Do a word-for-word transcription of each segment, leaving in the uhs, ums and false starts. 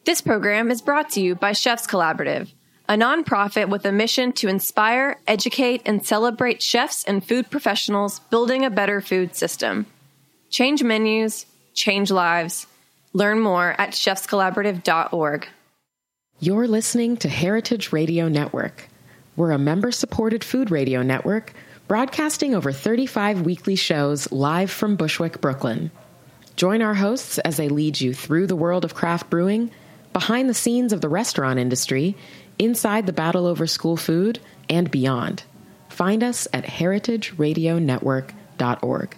This program is brought to you by Chefs Collaborative, a nonprofit with a mission to inspire, educate, and celebrate chefs and food professionals building a better food system. Change menus, change lives. Learn more at chefs collaborative dot org. You're listening to Heritage Radio Network. We're a member-supported food radio network broadcasting over thirty-five weekly shows live from Bushwick, Brooklyn. Join our hosts as they lead you through the world of craft brewing, behind the scenes of the restaurant industry, inside the battle over school food, and beyond. Find us at heritage radio network dot org.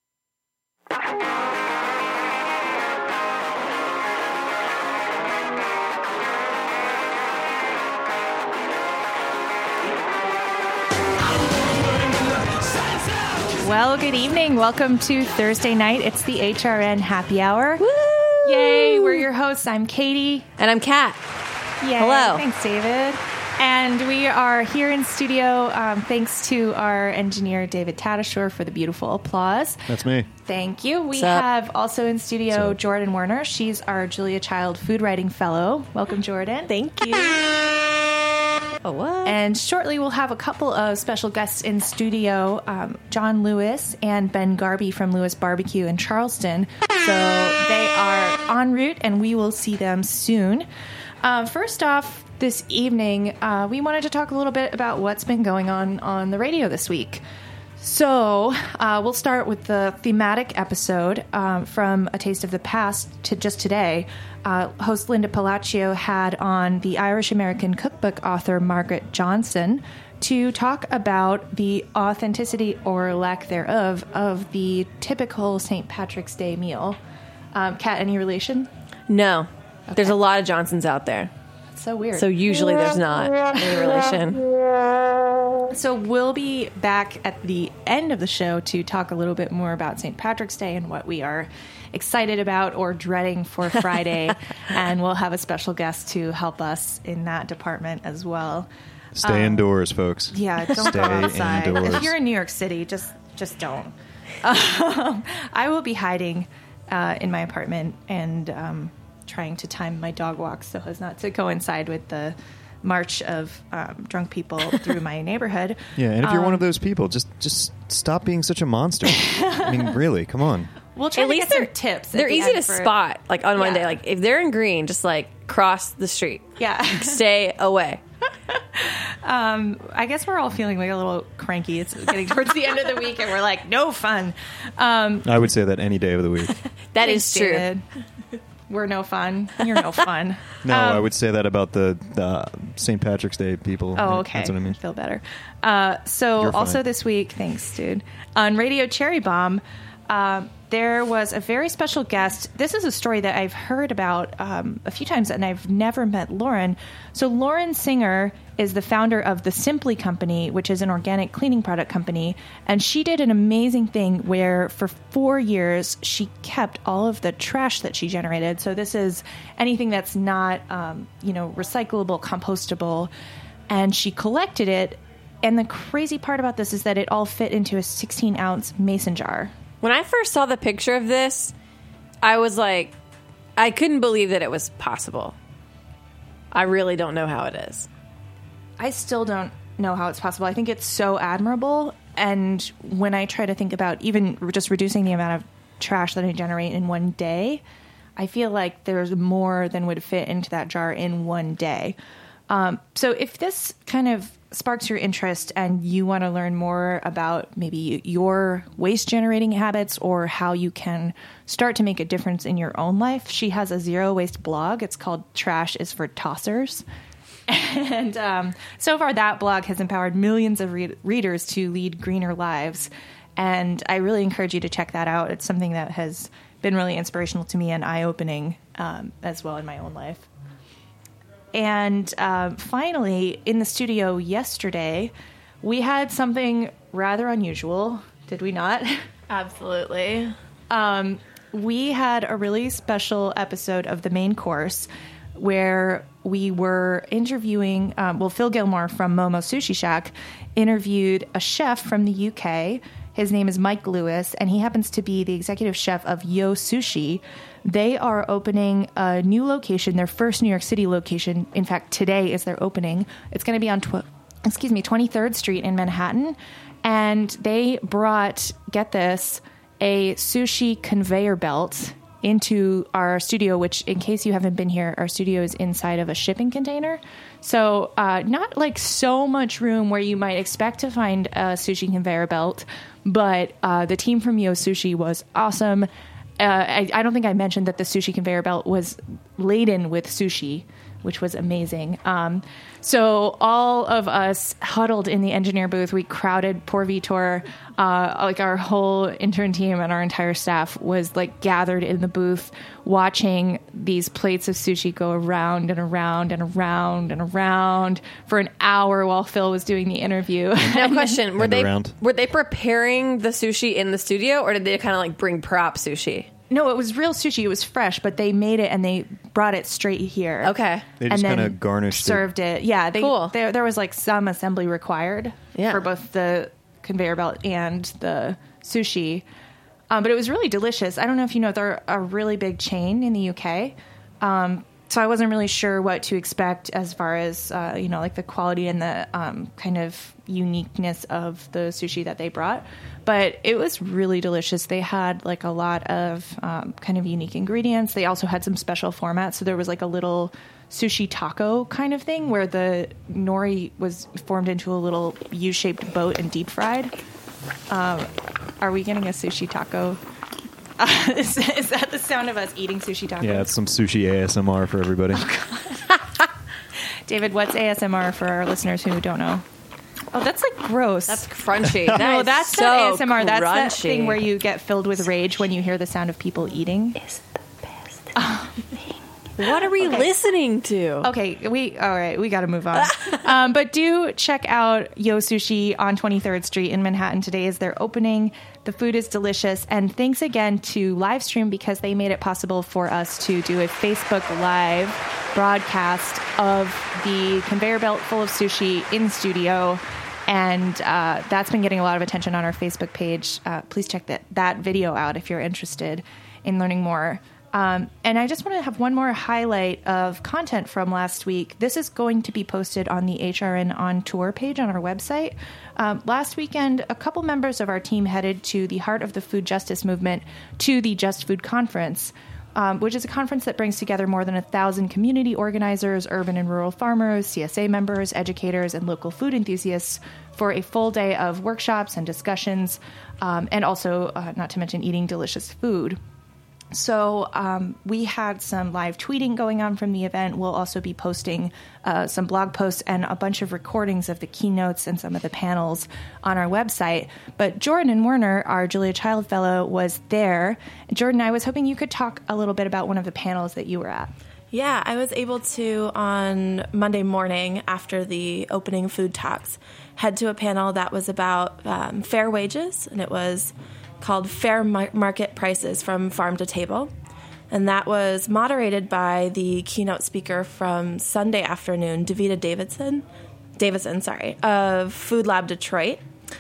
Well, good evening. Welcome to Thursday night. It's the H R N Happy Hour. Woo! Yay, we're your hosts. I'm Katie. And I'm Kat. Yay. Hello. Thanks, David. And we are here in studio um, thanks to our engineer, David Tadashore, for the beautiful applause. That's me. Thank you. We What's up? have also in studio What's up? Jordan Werner. She's our Julia Child Food Writing Fellow. Welcome, Jordan. Thank you. Oh, what? And shortly we'll have a couple of special guests in studio, um, John Lewis and Ben Garby from Lewis Barbecue in Charleston. So they are en route, and we will see them soon. Uh, first off, this evening, uh, we wanted to talk a little bit about what's been going on on the radio this week. So uh, we'll start with the thematic episode um, from A Taste of the Past to just today. Uh, host Linda Palacio had on the Irish-American cookbook author Margaret Johnson to talk about the authenticity or lack thereof of the typical Saint Patrick's Day meal. Um, Kat, any relation? No. Okay. There's a lot of Johnsons out there. That's so weird. So usually there's not any relation. So we'll be back at the end of the show to talk a little bit more about Saint Patrick's Day and what we are excited about or dreading for Friday. And we'll have a special guest to help us in that department as well. Stay um, indoors, folks. Yeah, don't Stay go outside. Indoors. If you're in New York City, just just don't. Um, I will be hiding uh, in my apartment and um, trying to time my dog walks so as not to coincide with the march of um, drunk people through my neighborhood. Yeah, and if you're um, one of those people, just just stop being such a monster. I mean, really, come on. We'll try at to least get they're some tips. They're easy to for, spot, like on yeah. Monday. Like if they're in green, just like cross the street. Yeah, stay away. um, I guess we're all feeling like a little cranky. It's getting towards the end of the week, and we're like, no fun. Um, I would say that any day of the week. That Thanks, is true. David. We're no fun. You're no fun. No, um, I would say that about the, the Saint Patrick's Day people. Oh, okay. That's what I mean. I feel better. Uh, so You're also fine. this week, thanks, dude, on Radio Cherry Bomb, uh, there was a very special guest. This is a story that I've heard about um, a few times, and I've never met Lauren. So Lauren Singer is the founder of the Simply Company, which is an organic cleaning product company. And she did an amazing thing where for four years, she kept all of the trash that she generated. So this is anything that's not, um, you know, recyclable, compostable. And she collected it. And the crazy part about this is that it all fit into a sixteen ounce mason jar. When I first saw the picture of this, I was like, I couldn't believe that it was possible. I really don't know how it is. I still don't know how it's possible. I think it's so admirable. And when I try to think about even just reducing the amount of trash that I generate in one day, I feel like there's more than would fit into that jar in one day. Um, so if this kind of sparks your interest and you want to learn more about maybe your waste generating habits or how you can start to make a difference in your own life, she has a zero waste blog. It's called Trash is for Tossers. And um, so far that blog has empowered millions of re- readers to lead greener lives. And I really encourage you to check that out. It's something that has been really inspirational to me and eye-opening um, as well in my own life. And uh, finally, in the studio yesterday, we had something rather unusual, did we not? Absolutely. Um, we had a really special episode of The Main Course where we were interviewing, um, well, Phil Gilmore from Momo Sushi Shack interviewed a chef from the U K. His name is Mike Lewis, and he happens to be the executive chef of Yo Sushi, They are opening a new location, their first New York City location. In fact, today is their opening. It's going to be on, tw- excuse me, twenty-third Street in Manhattan. And they brought, get this, a sushi conveyor belt into our studio, which, in case you haven't been here, our studio is inside of a shipping container. So uh, not like so much room where you might expect to find a sushi conveyor belt, but uh, the team from Yo Sushi was awesome. Uh, I, I don't think I mentioned that the sushi conveyor belt was laden with sushi, which was amazing. Um, so all of us huddled in the engineer booth. We crowded poor Vitor. Uh, like our whole intern team and our entire staff was like gathered in the booth watching these plates of sushi go around and around and around and around for an hour while Phil was doing the interview. Now, question: Were And they around. were they preparing the sushi in the studio, or did they kind of like bring prop sushi? No, it was real sushi. It was fresh, but they made it and they brought it straight here. Okay. They just and then kinda garnished it. served it. Yeah, they, Cool. There, there was like some assembly required Yeah. for both the conveyor belt and the sushi, um, but it was really delicious. I don't know if you know, they're a really big chain in the U K, um, so I wasn't really sure what to expect as far as uh, you know, like the quality and the um, kind of uniqueness of the sushi that they brought. But it was really delicious. They had like a lot of um, kind of unique ingredients. They also had some special formats. So there was like a little sushi taco kind of thing where the nori was formed into a little U-shaped boat and deep fried. Um, are we getting a sushi taco? Uh, is, is that the sound of us eating sushi tacos? Yeah, it's some sushi A S M R for everybody. David, what's A S M R for our listeners who don't know? Oh, that's like gross. That's crunchy. That no, is that's so not A S M R. That's that crunchy. thing where you get filled with rage when you hear the sound of people eating. It's the best thing. What are we Okay. listening to? Okay, we all right. We got to move on. um, but do check out Yo Sushi on twenty-third Street in Manhattan. Today is their opening. The food is delicious, and thanks again to Livestream because they made it possible for us to do a Facebook Live broadcast of the conveyor belt full of sushi in studio. And uh, that's been getting a lot of attention on our Facebook page. Uh, please check that, that video out if you're interested in learning more. Um, and I just want to have one more highlight of content from last week. This is going to be posted on the H R N On Tour page on our website. Um, last weekend, a couple members of our team headed to the Heart of the Food Justice Movement to the Just Food Conference, um, which is a conference that brings together more than a thousand community organizers, urban and rural farmers, C S A members, educators, and local food enthusiasts for a full day of workshops and discussions, um, and also, uh, not to mention, eating delicious food. So um, we had some live tweeting going on from the event. We'll also be posting uh, some blog posts and a bunch of recordings of the keynotes and some of the panels on our website. But Jordan Werner, our Julia Child Fellow, was there. Jordan, I was hoping you could talk a little bit about one of the panels that you were at. Yeah, I was able to, on Monday morning after the opening food talks, head to a panel that was about um, fair wages, and it was called Fair Mar- Market Prices from Farm to Table. And that was moderated by the keynote speaker from Sunday afternoon, Davida Davidson, Davison, sorry, of Food Lab Detroit.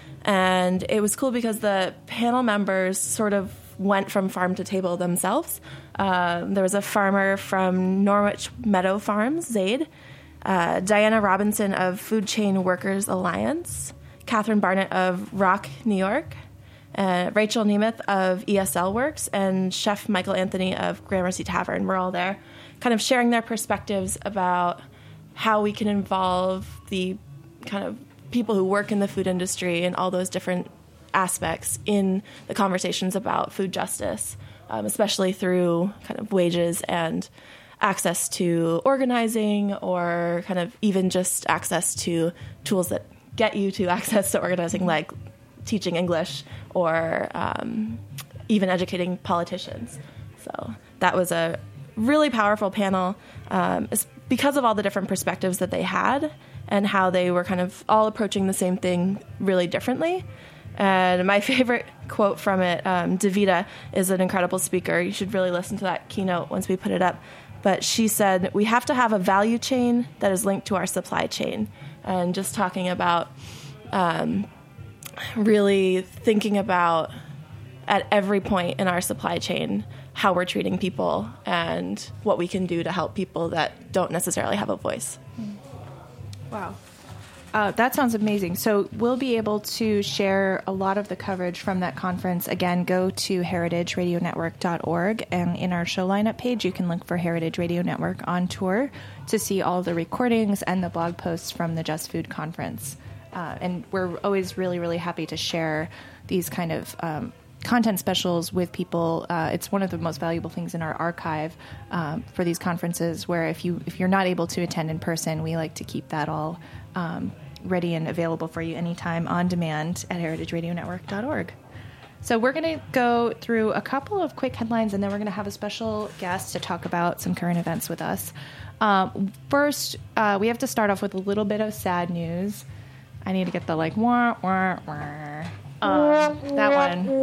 And it was cool because the panel members sort of went from farm to table themselves. Uh, there was a farmer from Norwich Meadow Farms, Zaid, uh, Diana Robinson of Food Chain Workers Alliance, Catherine Barnett of Rock, New York, Uh, Rachel Nemeth of E S L Works, and Chef Michael Anthony of Gramercy Tavern were all there, kind of sharing their perspectives about how we can involve the kind of people who work in the food industry and all those different aspects in the conversations about food justice, um, especially through kind of wages and access to organizing, or kind of even just access to tools that get you to access to organizing, like teaching English or um, even educating politicians. So that was a really powerful panel um, because of all the different perspectives that they had and how they were kind of all approaching the same thing really differently. And my favorite quote from it, um, Davida is an incredible speaker. You should really listen to that keynote once we put it up. But she said, we have to have a value chain that is linked to our supply chain. And just talking about um, really thinking about at every point in our supply chain how we're treating people and what we can do to help people that don't necessarily have a voice. Wow. Uh, that sounds amazing. So we'll be able to share a lot of the coverage from that conference. Again, go to heritage radio network dot org, and in our show lineup page, you can look for Heritage Radio Network on tour to see all the recordings and the blog posts from the Just Food conference. Uh, and we're always really, really happy to share these kind of um, content specials with people. Uh, it's one of the most valuable things in our archive um, for these conferences, where if you if you're not able to attend in person, we like to keep that all um, ready and available for you anytime on demand at heritage radio network dot org. So we're going to go through a couple of quick headlines, and then we're going to have a special guest to talk about some current events with us. Um, first, uh, we have to start off with a little bit of sad news. I need to get the like wah wah wah. Um, that one.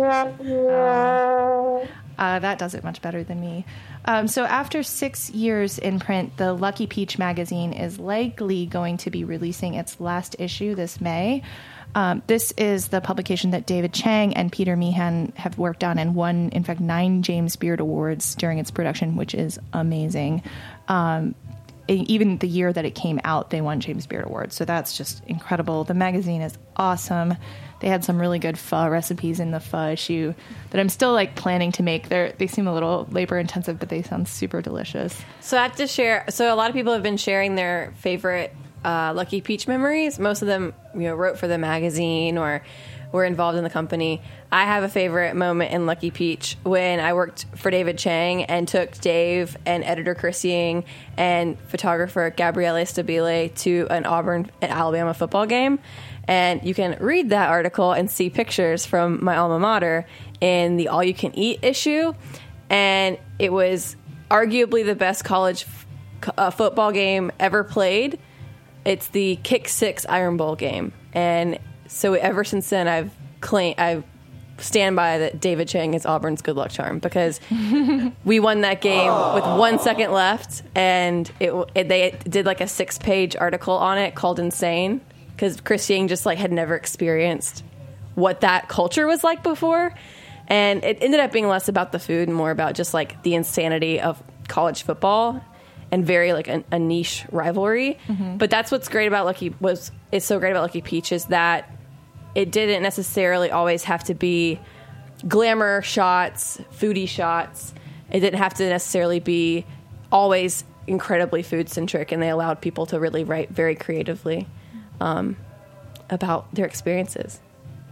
Uh, uh, that does it much better than me. Um, so after six years in print, the Lucky Peach magazine is likely going to be releasing its last issue this May. Um, this is the publication that David Chang and Peter Meehan have worked on and won, in fact, nine James Beard Awards during its production, which is amazing. Um, even the year that it came out, they won James Beard Awards. So that's just incredible. The magazine is awesome. They had some really good pho recipes in the pho issue that I'm still like planning to make. They're, they seem a little labor intensive, but they sound super delicious. So I have to share. So a lot of people have been sharing their favorite uh, Lucky Peach memories. Most of them, you know, wrote for the magazine or were involved in the company. I have a favorite moment in Lucky Peach when I worked for David Chang and took Dave and editor Chris Ying and photographer Gabriele Stabile to an Auburn and Alabama football game. And you can read that article and see pictures from my alma mater in the All You Can Eat issue. And it was arguably the best college f- uh, football game ever played. It's the Kick Six Iron Bowl game. And so ever since then, I've claimed, I stand by that David Chang is Auburn's good luck charm, because we won that game with one second left. And it, it, they did like a six page article on it called Insane, because Chris Ying just like had never experienced what that culture was like before. And it ended up being less about the food and more about just like the insanity of college football and very like a, a niche rivalry. Mm-hmm. But that's what's great about Lucky was it's so great about Lucky Peach is that it didn't necessarily always have to be glamour shots, foodie shots. It didn't have to necessarily be always incredibly food centric, and they allowed people to really write very creatively um, about their experiences.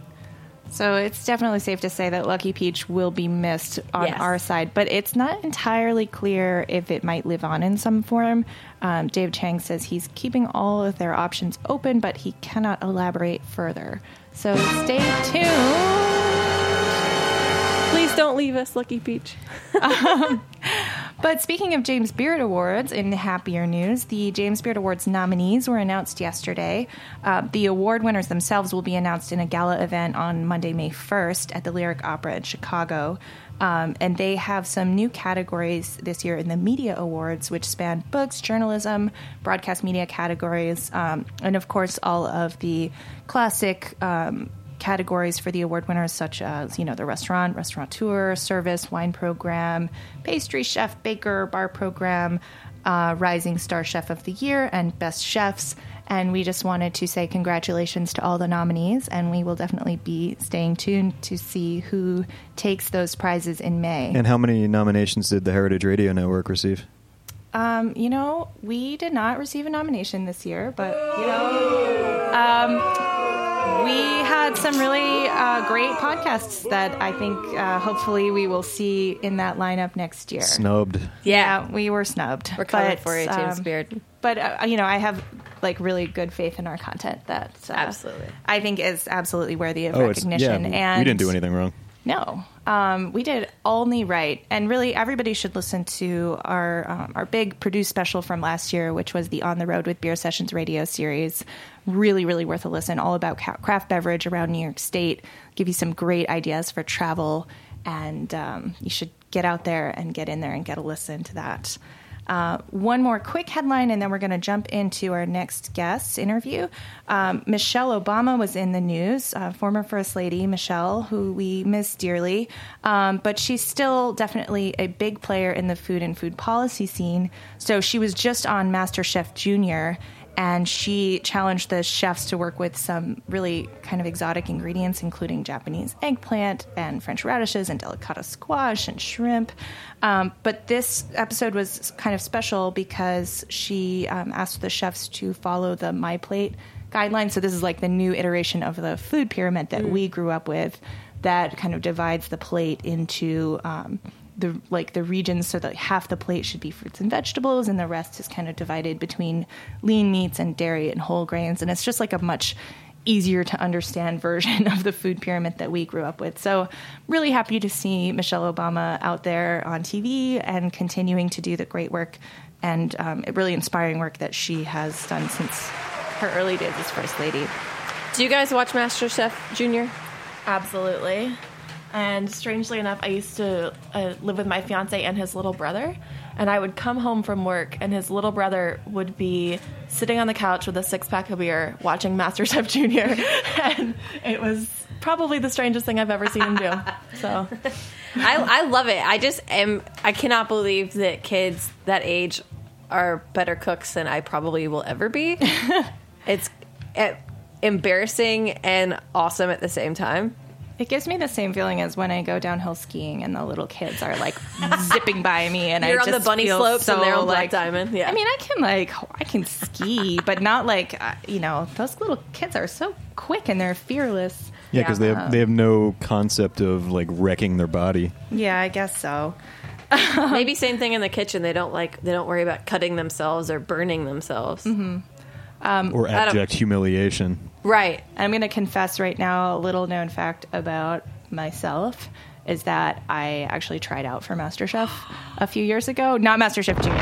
So it's definitely safe to say that Lucky Peach will be missed on yes. our side, but it's not entirely clear if it might live on in some form. Um, Dave Chang says he's keeping all of their options open, but he cannot elaborate further. So stay tuned. Please don't leave us, Lucky Peach. um, but speaking of James Beard Awards, in happier news, the James Beard Awards nominees were announced yesterday. Uh, the award winners themselves will be announced in a gala event on Monday, May first at the Lyric Opera in Chicago. Um, and they have some new categories this year in the Media Awards, which span books, journalism, broadcast media categories, um, and, of course, all of the classic um categories for the award winners, such as, you know, the restaurant, restaurateur, service, wine program, pastry chef, baker, bar program, uh, rising star chef of the year, and best chefs. And we just wanted to say congratulations to all the nominees, and we will definitely be staying tuned to see who takes those prizes in May. And how many nominations did the Heritage Radio Network receive? Um, you know, we did not receive a nomination this year, but, you know, um, we had some really uh, great podcasts that I think uh, hopefully we will see in that lineup next year. Snubbed. Yeah, yeah we were snubbed. We're coming but, for you, James um, Beard. But, uh, you know, I have like really good faith in our content that uh, absolutely I think is absolutely worthy of oh, recognition. Yeah, and we didn't do anything wrong. No, um, we did only right, and really everybody should listen to our um, our big produced special from last year, which was the On the Road with Beer Sessions radio series. Really, really worth a listen. All about ca- craft beverage around New York State. Give you some great ideas for travel, and um, you should get out there and get in there and get a listen to that. Uh, one more quick headline, and then we're going to jump into our next guest's interview. Um, Michelle Obama was in the news, uh, former First Lady Michelle, who we miss dearly, um, but she's still definitely a big player in the food and food policy scene. So she was just on MasterChef Junior, and she challenged the chefs to work with some really kind of exotic ingredients, including Japanese eggplant and French radishes and delicata squash and shrimp. Um, but this episode was kind of special because she um, asked the chefs to follow the My Plate guidelines. So this is like the new iteration of the food pyramid that mm. we grew up with that kind of divides the plate into um, the like the regions, so that half the plate should be fruits and vegetables and the rest is kind of divided between lean meats and dairy and whole grains. And it's just like a much easier to understand version of the food pyramid that we grew up with. So really happy to see Michelle Obama out there on T V and continuing to do the great work and um, really inspiring work that she has done since her early days as First Lady. Do you guys watch MasterChef Junior? Absolutely. And strangely enough, I used to uh, live with my fiance and his little brother. And I would come home from work, and his little brother would be sitting on the couch with a six-pack of beer watching MasterChef Junior. And it was probably the strangest thing I've ever seen him do. So I, I love it. I just am, I cannot believe that kids that age are better cooks than I probably will ever be. It's it, embarrassing and awesome at the same time. It gives me the same feeling as when I go downhill skiing and the little kids are like zipping by me, and You're I on just the bunny feel slopes so, and they're on Black like, Diamond. Yeah, I mean, I can like I can ski, but not like uh, you know, those little kids are so quick and they're fearless. Yeah, because they have Um, they have no concept of like wrecking their body. Yeah, I guess so. maybe same thing in the kitchen. They don't like they don't worry about cutting themselves or burning themselves. Mm-hmm. Um, or abject humiliation. Right. I'm going to confess right now a little known fact about myself is that I actually tried out for MasterChef a few years ago. Not MasterChef Junior,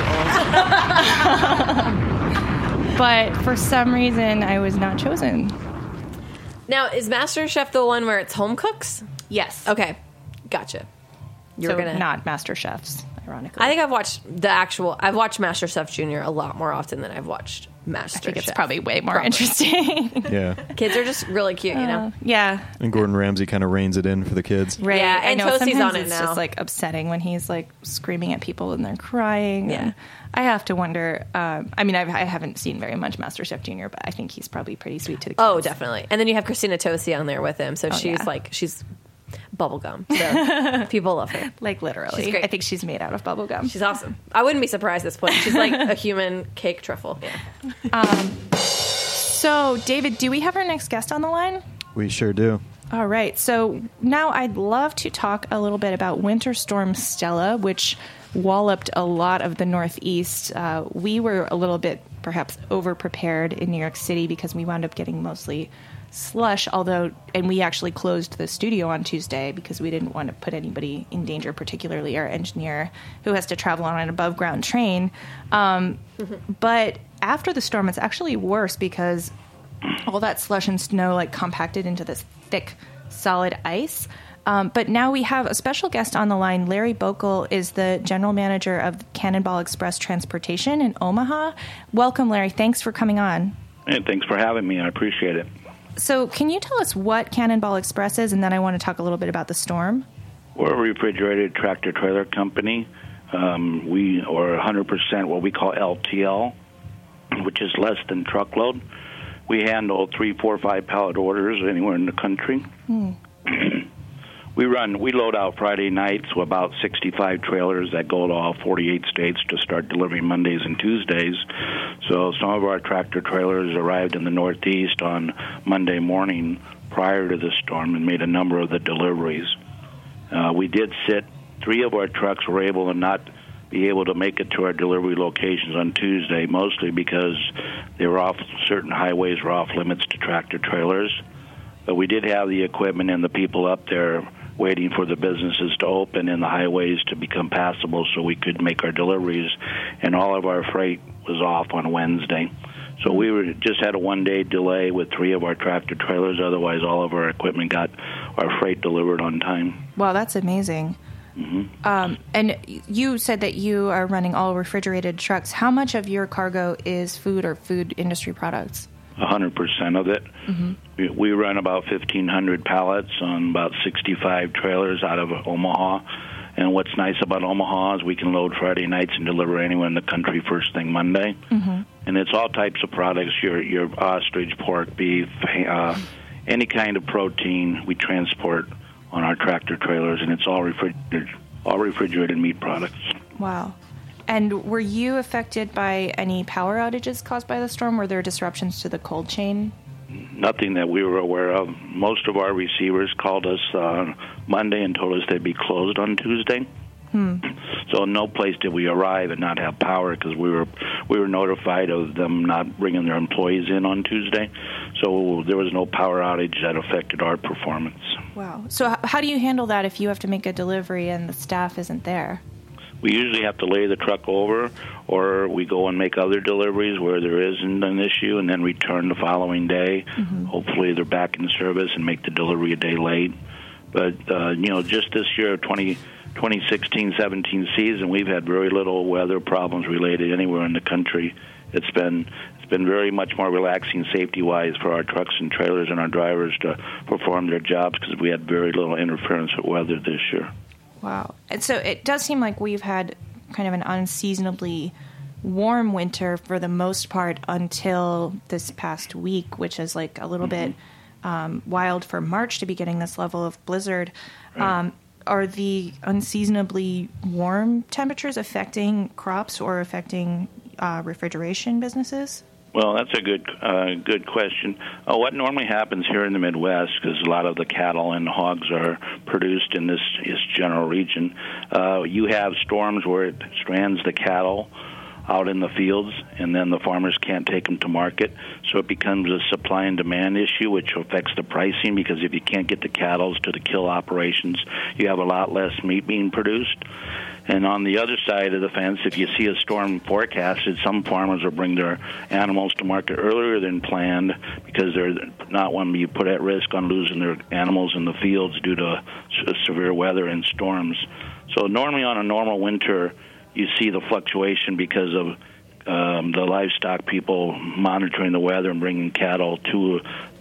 I'm way too old. But for some reason, I was not chosen. Now, is MasterChef the one where it's home cooks? Yes. Okay, gotcha. You're so gonna not MasterChefs, ironically. I think I've watched the actual. I've watched MasterChef Junior a lot more often than I've watched MasterChef. I think it's probably way more Probably. interesting. Yeah. Kids are just really cute, you know. Uh, yeah. And Gordon Ramsay kind of reins it in for the kids. Right. Yeah, I and know. Toasty's Sometimes on it it's now. just like upsetting when he's like screaming at people and they're crying. Yeah. And I have to wonder. Um, I mean, I've, I haven't seen very much MasterChef Junior, but I think he's probably pretty sweet to the kids. Oh, definitely. And then you have Christina Tosi on there with him, so Oh, she's yeah. like she's bubblegum. So people love her. Like literally. She's great. I think she's made out of bubblegum. She's awesome. I wouldn't be surprised at this point. She's like a human cake truffle. Yeah. Um, so, David, do we have our next guest on the line? We sure do. All right. So now I'd love to talk a little bit about Winter Storm Stella, which walloped a lot of the Northeast. Uh, we were a little bit perhaps over-prepared in New York City because we wound up getting mostly slush, although, and we actually closed the studio on Tuesday because we didn't want to put anybody in danger, particularly our engineer who has to travel on an above ground train. Um, but after the storm, it's actually worse because all that slush and snow like compacted into this thick, solid ice. Um, but now we have a special guest on the line. Larry Bokel is the general manager of Cannonball Express Transportation in Omaha. Welcome, Larry. Thanks for coming on. Hey, thanks for having me. I appreciate it. So can you tell us what Cannonball Express is, and then I want to talk a little bit about the storm? We're a refrigerated tractor trailer company. Um, we are one hundred percent what we call L T L, which is less than truckload. We handle three, four, five pallet orders anywhere in the country. Hmm. We run, we load out Friday nights with about sixty-five trailers that go to all forty-eight states to start delivering Mondays and Tuesdays. So some of our tractor trailers arrived in the Northeast on Monday morning prior to the storm and made a number of the deliveries. Uh, we did sit, three of our trucks were able to not be able to make it to our delivery locations on Tuesday, mostly because they were off, certain highways were off limits to tractor trailers. But we did have the equipment and the people up there waiting for the businesses to open and the highways to become passable so we could make our deliveries, and all of our freight was off on Wednesday. So we were just had a one-day delay with three of our tractor trailers. Otherwise, all of our equipment got our freight delivered on time. Wow, that's amazing. Mm-hmm. Um, and you said that you are running all refrigerated trucks. How much of your cargo is food or food industry products? one hundred percent of it. Mm-hmm. We, we run about fifteen hundred pallets on about sixty-five trailers out of Omaha. And what's nice about Omaha is we can load Friday nights and deliver anywhere in the country first thing Monday. Mm-hmm. And it's all types of products, your your ostrich, pork, beef, uh, any kind of protein we transport on our tractor trailers, and it's all refrigerated, all refrigerated meat products. Wow. And were you affected by any power outages caused by the storm? Were there disruptions to the cold chain? Nothing that we were aware of. Most of our receivers called us uh, Monday and told us they'd be closed on Tuesday. Hmm. So no place did we arrive and not have power because we were we were notified of them not bringing their employees in on Tuesday. So there was no power outage that affected our performance. Wow. So h- how do you handle that if you have to make a delivery and the staff isn't there? We usually have to lay the truck over, or we go and make other deliveries where there isn't an issue and then return the following day. Mm-hmm. Hopefully they're back in service and make the delivery a day late. But, uh, you know, just this year, twenty sixteen seventeen season, we've had very little weather problems related anywhere in the country. It's been it's been very much more relaxing safety-wise for our trucks and trailers and our drivers to perform their jobs because we had very little interference with weather this year. Wow. And so it does seem like we've had kind of an unseasonably warm winter for the most part until this past week, which is like a little mm-hmm. bit um, wild for March to be getting this level of blizzard. Right. Um, are the unseasonably warm temperatures affecting crops or affecting uh, refrigeration businesses? Well, that's a good uh, good question. Uh, what normally happens here in the Midwest, because a lot of the cattle and hogs are produced in this, this general region, uh, you have storms where it strands the cattle out in the fields, and then the farmers can't take them to market. So it becomes a supply and demand issue, which affects the pricing, because if you can't get the cattle to the kill operations, you have a lot less meat being produced. And on the other side of the fence, if you see a storm forecasted, some farmers will bring their animals to market earlier than planned because they're not wanting to be put at risk on losing their animals in the fields due to severe weather and storms. So normally on a normal winter, you see the fluctuation because of um, the livestock people monitoring the weather and bringing cattle too,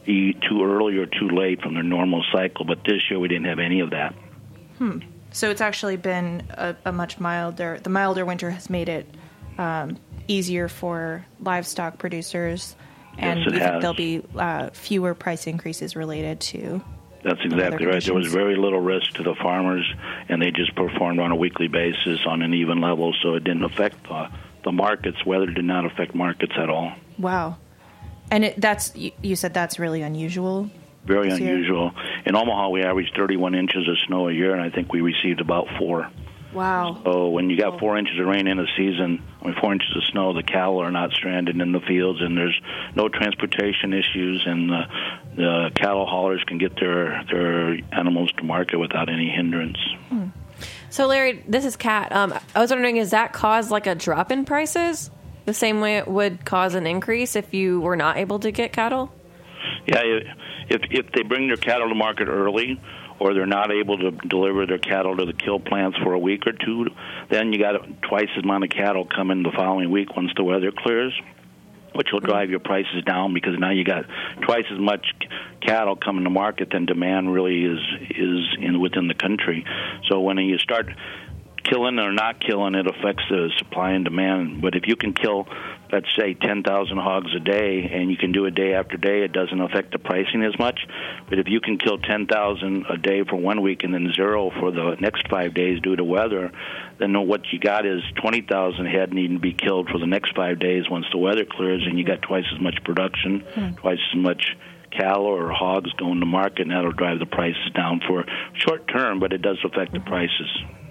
too early or too late from their normal cycle. But this year we didn't have any of that. Hmm. So it's actually been a, a much milder, the milder winter has made it um, easier for livestock producers, and yes, it you has. think there'll be uh, fewer price increases related to That's exactly right. There was very little risk to the farmers, and they just performed on a weekly basis on an even level, so it didn't affect the, the markets. Weather did not affect markets at all. Wow. And it, that's you, you said that's really unusual? Very unusual. In Omaha, we averaged thirty-one inches of snow a year, and I think we received about four. Wow. So when you got four inches of rain in a season, I mean, four inches of snow, the cattle are not stranded in the fields, and there's no transportation issues, and the, the cattle haulers can get their, their animals to market without any hindrance. Hmm. So, Larry, this is Kat. Um, I was wondering, does that cause like a drop in prices the same way it would cause an increase if you were not able to get cattle? Yeah, if if they bring their cattle to market early, or they're not able to deliver their cattle to the kill plants for a week or two, then you got twice as amount of cattle coming the following week once the weather clears, which will drive your prices down because now you got twice as much cattle coming to market than demand really is is in within the country. So when you start killing or not killing, it affects the supply and demand. But if you can kill, let's say, ten thousand hogs a day, and you can do it day after day, it doesn't affect the pricing as much. But if you can kill ten thousand a day for one week and then zero for the next five days due to weather, then what you got is twenty thousand head needing to be killed for the next five days once the weather clears, and you got twice as much production, hmm. twice as much cattle or hogs going to market, and that'll drive the prices down for short term, but it does affect the prices.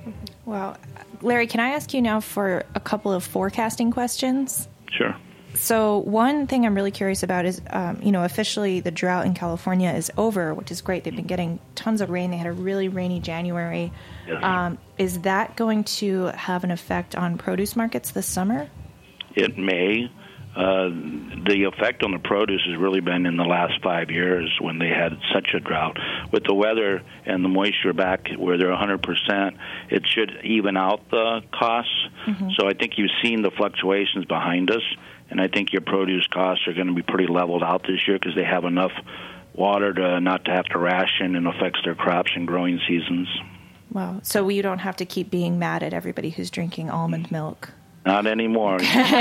Wow. Larry, can I ask you now for a couple of forecasting questions? Sure. So one thing I'm really curious about is, um, you know, officially the drought in California is over, which is great. They've been getting tons of rain. They had a really rainy January. Yes. Um, is that going to have an effect on produce markets this summer? It may. uh, the effect on the produce has really been in the last five years when they had such a drought. With the weather and the moisture back where they're one hundred percent, it should even out the costs. Mm-hmm. So I think you've seen the fluctuations behind us, and I think your produce costs are going to be pretty leveled out this year because they have enough water to not to have to ration and affects their crops and growing seasons. Wow. So you don't have to keep being mad at everybody who's drinking almond milk. Not anymore.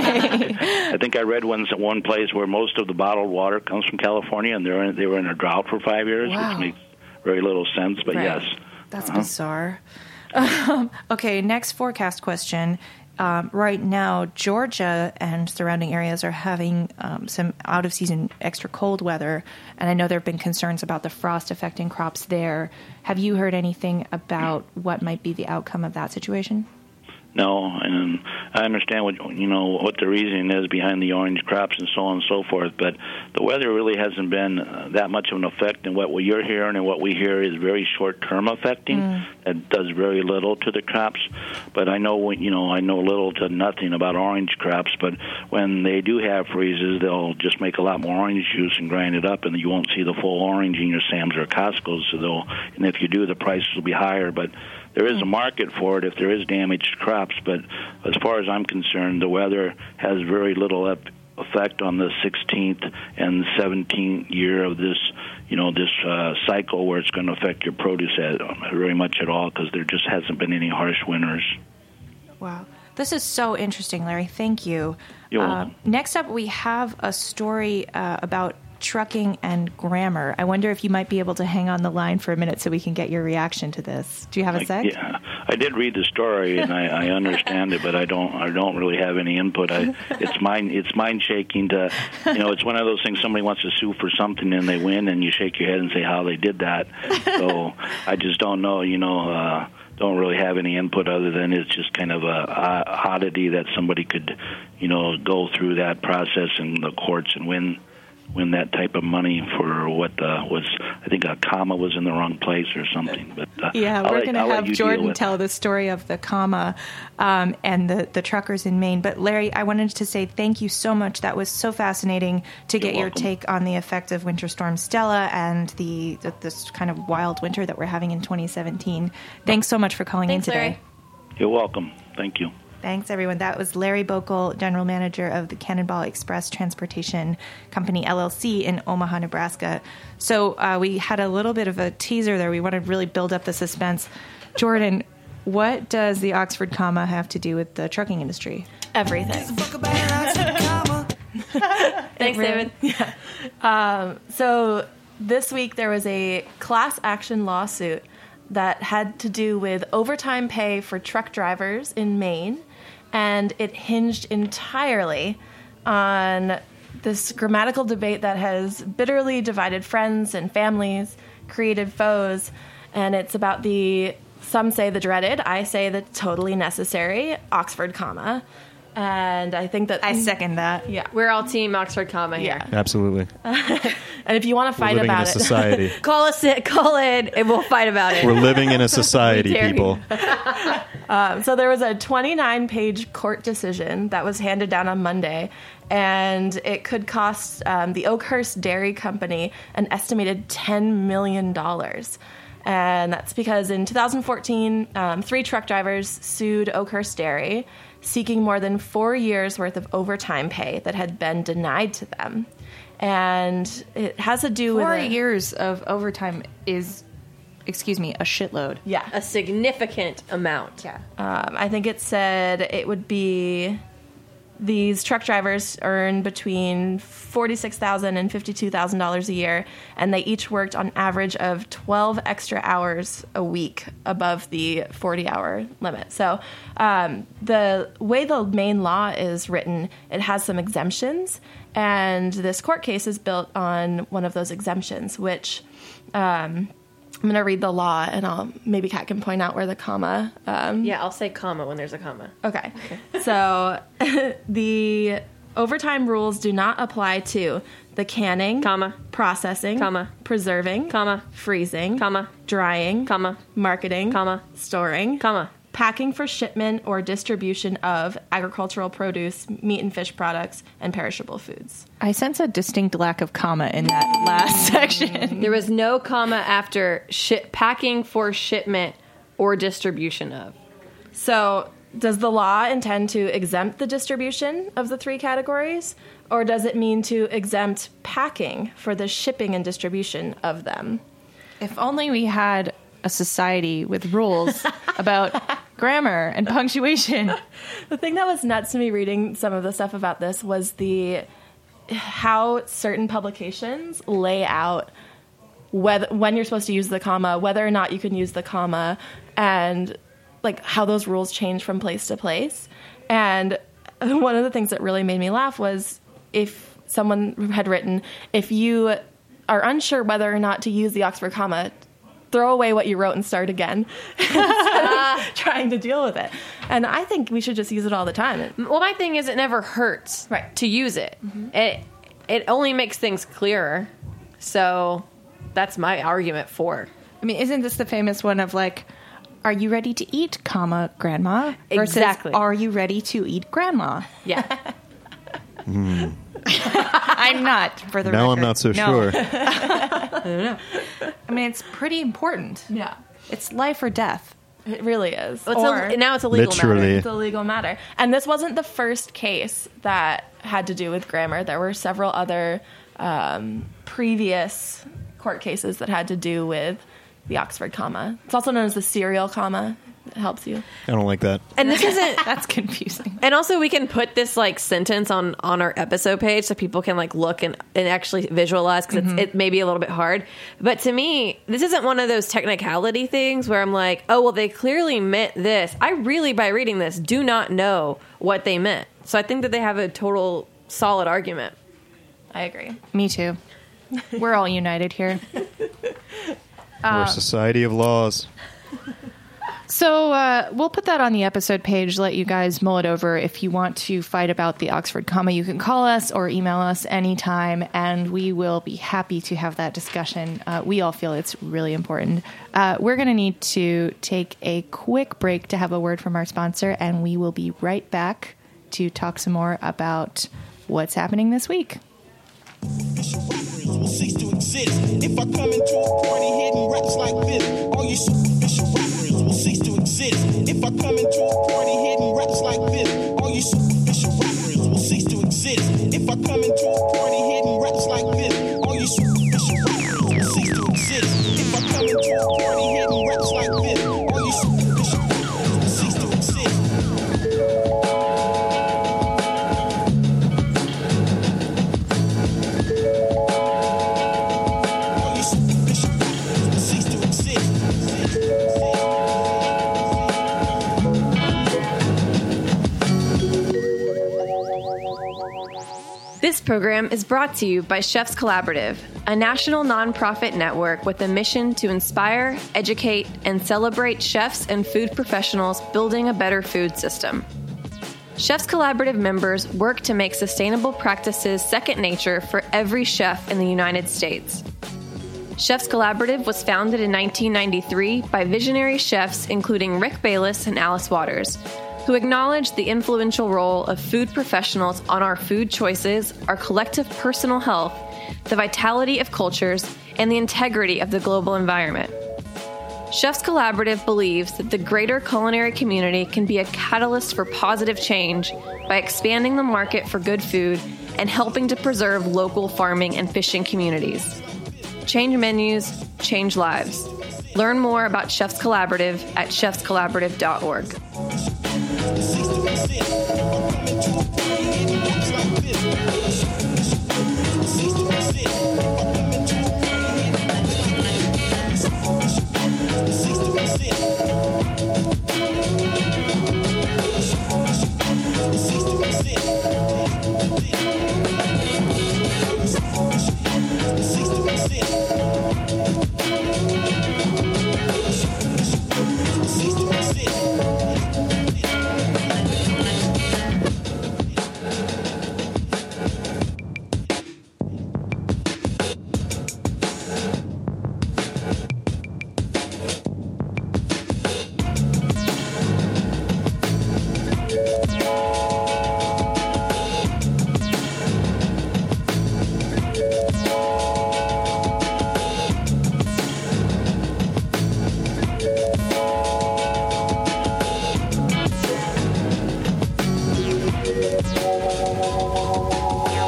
I think I read once at one place where most of the bottled water comes from California, and they're in, they were in a drought for five years, wow. which makes very little sense, but right. yes. That's uh-huh. bizarre. Um, okay, next forecast question. Um, right now, Georgia and surrounding areas are having um, some out-of-season extra cold weather, and I know there have been concerns about the frost affecting crops there. Have you heard anything about what might be the outcome of that situation? No, and I understand what you know what the reasoning is behind the orange crops and so on and so forth, but the weather really hasn't been uh, that much of an effect, and what you're hearing and what we hear is very short-term affecting. Mm. It does very little to the crops, but I know you know I know little to nothing about orange crops, but when they do have freezes, they'll just make a lot more orange juice and grind it up, and you won't see the full orange in your Sam's or Costco's, so they'll, and if you do, the prices will be higher, but there is a market for it if there is damaged crops, but as far as I'm concerned, the weather has very little effect on the sixteenth and seventeenth year of this, you know, this uh, cycle where it's going to affect your produce at, very much at all because there just hasn't been any harsh winters. Wow. This is so interesting, Larry. Thank you. You're uh, welcome. Next up, we have a story uh, about trucking and grammar. I wonder if you might be able to hang on the line for a minute so we can get your reaction to this. Do you have a sec? Yeah, I did read the story and I, I understand it, but I don't. I don't really have any input. I, it's mind. It's mind shaking to, you know. It's one of those things. Somebody wants to sue for something and they win, and you shake your head and say how they did that. So I just don't know. You know. Uh, don't really have any input other than it's just kind of a, a oddity that somebody could, you know, go through that process in the courts and win. win that type of money for what uh, was, I think a comma was in the wrong place or something. But uh, yeah, I'll we're let, going to I'll have Jordan tell it. the story of the comma um, and the, the truckers in Maine. But Larry, I wanted to say thank you so much. That was so fascinating to You're get your welcome. take on the effect of Winter Storm Stella and the, the this kind of wild winter that we're having in twenty seventeen. Thanks so much for calling Thanks, in today. Larry. You're welcome. Thank you. Thanks, everyone. That was Larry Bokel, General Manager of the Cannonball Express Transportation Company, L L C, in Omaha, Nebraska. So uh, we had a little bit of a teaser there. We want to really build up the suspense. Jordan, what does the Oxford comma have to do with the trucking industry? Everything. Thanks, Really? David. Yeah. Um, so this week there was a class action lawsuit that had to do with overtime pay for truck drivers in Maine, and it hinged entirely on this grammatical debate that has bitterly divided friends and families, created foes, and it's about the, some say the dreaded, I say the totally necessary Oxford comma. And I think that... I second that. Yeah. We're all team Oxford comma here. Yeah. Absolutely. And if you want to We're fight living about in a it... society. Call us it, call it, and we'll fight about it. We're living in a society, Dare you. people. Um, so there was a twenty-nine page court decision that was handed down on Monday, and it could cost um, the Oakhurst Dairy Company an estimated ten million dollars. And that's because in two thousand fourteen, um, three truck drivers sued Oakhurst Dairy, seeking more than four years' worth of overtime pay that had been denied to them. And it has to do Four with... a- years of overtime is, excuse me, a shitload. Yeah. A significant amount. Yeah. Um, I think it said it would be these truck drivers earn between forty-six thousand dollars and fifty-two thousand dollars a year, and they each worked on average of twelve extra hours a week above the forty-hour limit. So um, the way the Maine law is written, it has some exemptions, and this court case is built on one of those exemptions, which... Um, I'm going to read the law, and I'll maybe Kat can point out where the comma... Um, Yeah, I'll say comma when there's a comma. Okay. So the overtime rules do not apply to the canning, Comma. processing, Comma. preserving, Comma. freezing, Comma. drying, Comma. marketing, Comma. storing, Comma. packing for shipment or distribution of agricultural produce, meat and fish products, and perishable foods. I sense a distinct lack of comma in that last section. There was no comma after shi- packing for shipment or distribution of. So does the law intend to exempt the distribution of the three categories, or does it mean to exempt packing for the shipping and distribution of them? If only we had a society with rules about grammar and punctuation. The thing that was nuts to me reading some of the stuff about this was the how certain publications lay out whether when you're supposed to use the comma, whether or not you can use the comma, and like how those rules change from place to place. And one of the things that really made me laugh was if someone had written, if you are unsure whether or not to use the Oxford comma, throw away what you wrote and start again instead of trying to deal with it. And I think we should just use it all the time. Well, my thing is it never hurts Right. to use it. Mm-hmm. It it only makes things clearer. So that's my argument for. I mean, isn't this the famous one of like, are you ready to eat, comma, grandma? Versus, Exactly. are you ready to eat, grandma? Yeah. Mm. I'm not, for the Now record. I'm not so No. sure. I mean, it's pretty important. Yeah. It's life or death. It really is. Well, it's Or- a, now it's a legal Literally. matter. It's a legal matter. And this wasn't the first case that had to do with grammar. There were several other um, previous court cases that had to do with the Oxford comma. It's also known as the serial comma. It helps you. I don't like that. And this isn't. That's confusing. And also, we can put this like sentence on on our episode page so people can like look and, and actually visualize because Mm-hmm. it may be a little bit hard. But to me, this isn't one of those technicality things where I'm like, oh well, they clearly meant this. I really, by reading this, do not know what they meant. So I think that they have a total solid argument. I agree. Me too. We're all united here. We're a society of laws. So uh, we'll put that on the episode page, let you guys mull it over. If you want to fight about the Oxford comma, you can call us or email us anytime, and we will be happy to have that discussion. Uh, we all feel it's really important. Uh, we're going to need to take a quick break to have a word from our sponsor, and we will be right back to talk some more about what's happening this week. Will cease to exist if I come into a party hitting raps like this. All you superficial rappers will cease to exist if I come into a party hitting raps like this. All you superficial rappers will cease to exist if I come into a party hitting raps like this. All you superficial rappers will cease to exist if I come into a party hitting raps like this. All you superficial rappers will cease to exist. This program is brought to you by Chefs Collaborative, a national nonprofit network with a mission to inspire, educate, and celebrate chefs and food professionals building a better food system. Chefs Collaborative members work to make sustainable practices second nature for every chef in the United States. Chefs Collaborative was founded in nineteen ninety-three by visionary chefs including Rick Bayless and Alice Waters, who acknowledged the influential role of food professionals on our food choices, our collective personal health, the vitality of cultures, and the integrity of the global environment. Chefs Collaborative believes that the greater culinary community can be a catalyst for positive change by expanding the market for good food and helping to preserve local farming and fishing communities. Change menus, change lives. Learn more about Chefs Collaborative at chefs collaborative dot org.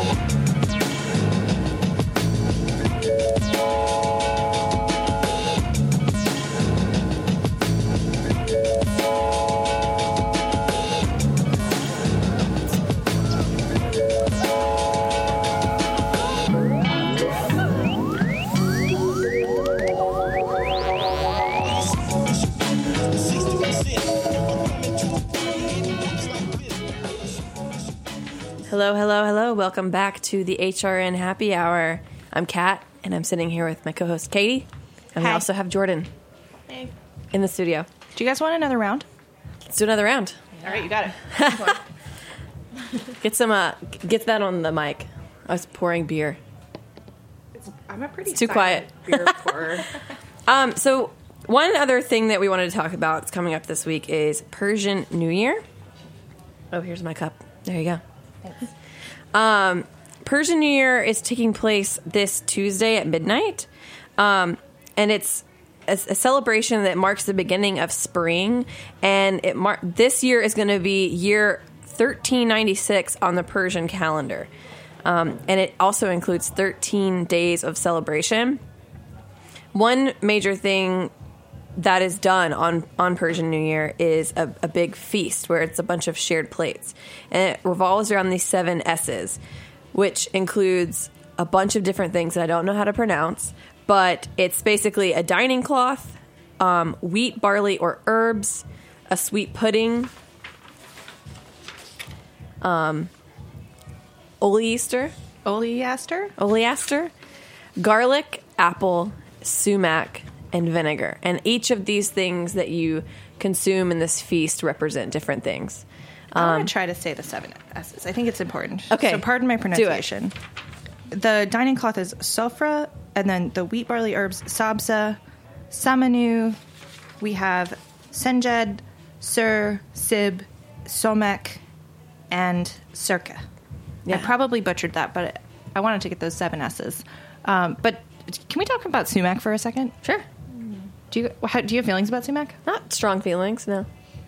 Hello, hello, hello. Welcome back to the H R N Happy Hour. I'm Kat, and I'm sitting here with my co-host Katie, and we Hi. also have Jordan Hey. in the studio. Do you guys want another round? Let's do another round. All right, you got it. Get some, uh, get that on the mic. I was pouring beer. I'm a pretty It's too quiet. beer pourer. Um, so one other thing that we wanted to talk about that's coming up this week is Persian New Year. Oh, here's my cup. There you go. Um, Persian New Year is taking place this Tuesday at midnight, um, and it's a, a celebration that marks the beginning of spring. And it mar- this year is going to be year thirteen ninety-six on the Persian calendar, um, and it also includes thirteen days of celebration. One major thing that is done on, on Persian New Year is a, a big feast where it's a bunch of shared plates. And it revolves around these seven S's, which includes a bunch of different things that I don't know how to pronounce, but it's basically a dining cloth, um, wheat, barley, or herbs, a sweet pudding, um, oleaster, Oleaster? oleaster, garlic, apple, sumac, and vinegar. And each of these things that you consume in this feast represent different things. I want to try to say the seven S's. I think it's important. Okay. So pardon my Do it. pronunciation. The dining cloth is sofra, and then the wheat, barley, herbs, sabza, samanu. We have senjed, sur, sib, somek, and sirka. Yeah. I probably butchered that, but I wanted to get those seven S's. Um, but can we talk about sumac for a second? Sure. Do you how, do you have feelings about sumac? Not strong feelings, no.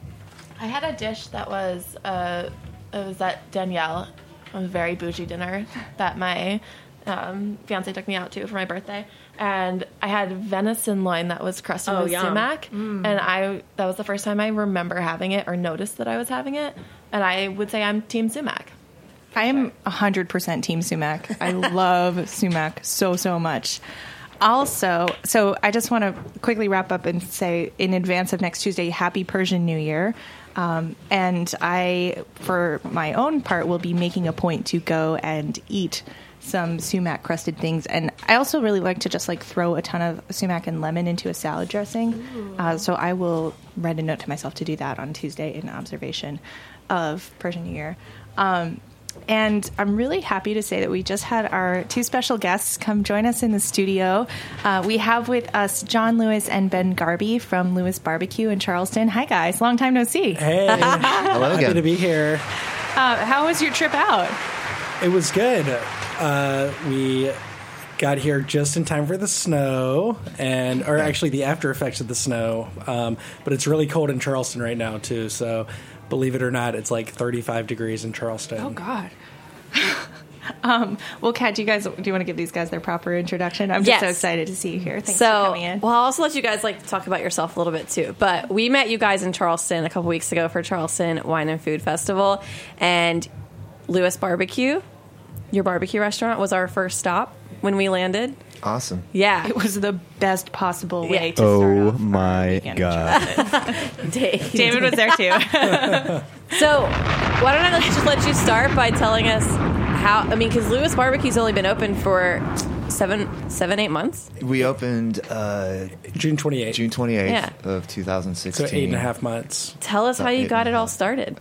I had a dish that was uh, it was at Danielle, a very bougie dinner that my um, fiance took me out to for my birthday, and I had venison loin that was crusted Oh, with yum. sumac, and I that was the first time I remember having it or noticed that I was having it, and I would say I'm team sumac. I am one hundred percent team sumac. I love sumac so, so much. Also, so I just want to quickly wrap up and say in advance of next Tuesday, happy Persian New Year. Um, and I, for my own part, will be making a point to go and eat some sumac crusted things. And I also really like to just like throw a ton of sumac and lemon into a salad dressing. Uh, so I will write a note to myself to do that on Tuesday in observation of Persian New Year. Um, And I'm really happy to say that we just had our two special guests come join us in the studio. Uh, we have with us John Lewis and Ben Garby from Lewis Barbecue in Charleston. Hi, guys. Long time no see. Hey, Hello happy again. to be here. Uh, how was your trip out? It was good. Uh, we got here just in time for the snow, and or actually the after effects of the snow. Um, but it's really cold in Charleston right now too. So, believe it or not, it's like thirty-five degrees in Charleston. Oh, God. um, well, Kat, do you guys do you want to give these guys their proper introduction? I'm just Yes. so excited to see you here. Thanks so, for coming in. well, I'll also let you guys like talk about yourself a little bit too. But we met you guys in Charleston a couple weeks ago for Charleston Wine and Food Festival, and Lewis Barbecue, your barbecue restaurant, was our first stop when we landed. Awesome. Yeah, It was the best possible way Yeah. to start Oh off our my weekend in God. Dave. David was there too. So, why don't I let- just let you start by telling us how? I mean, because Lewis Barbecue's only been open for seven, seven, eight months. We opened uh, June twenty-eighth. June twenty-eighth Yeah. of two thousand sixteen. So eight and a half months. Tell us how About you eight got and a it all half. started.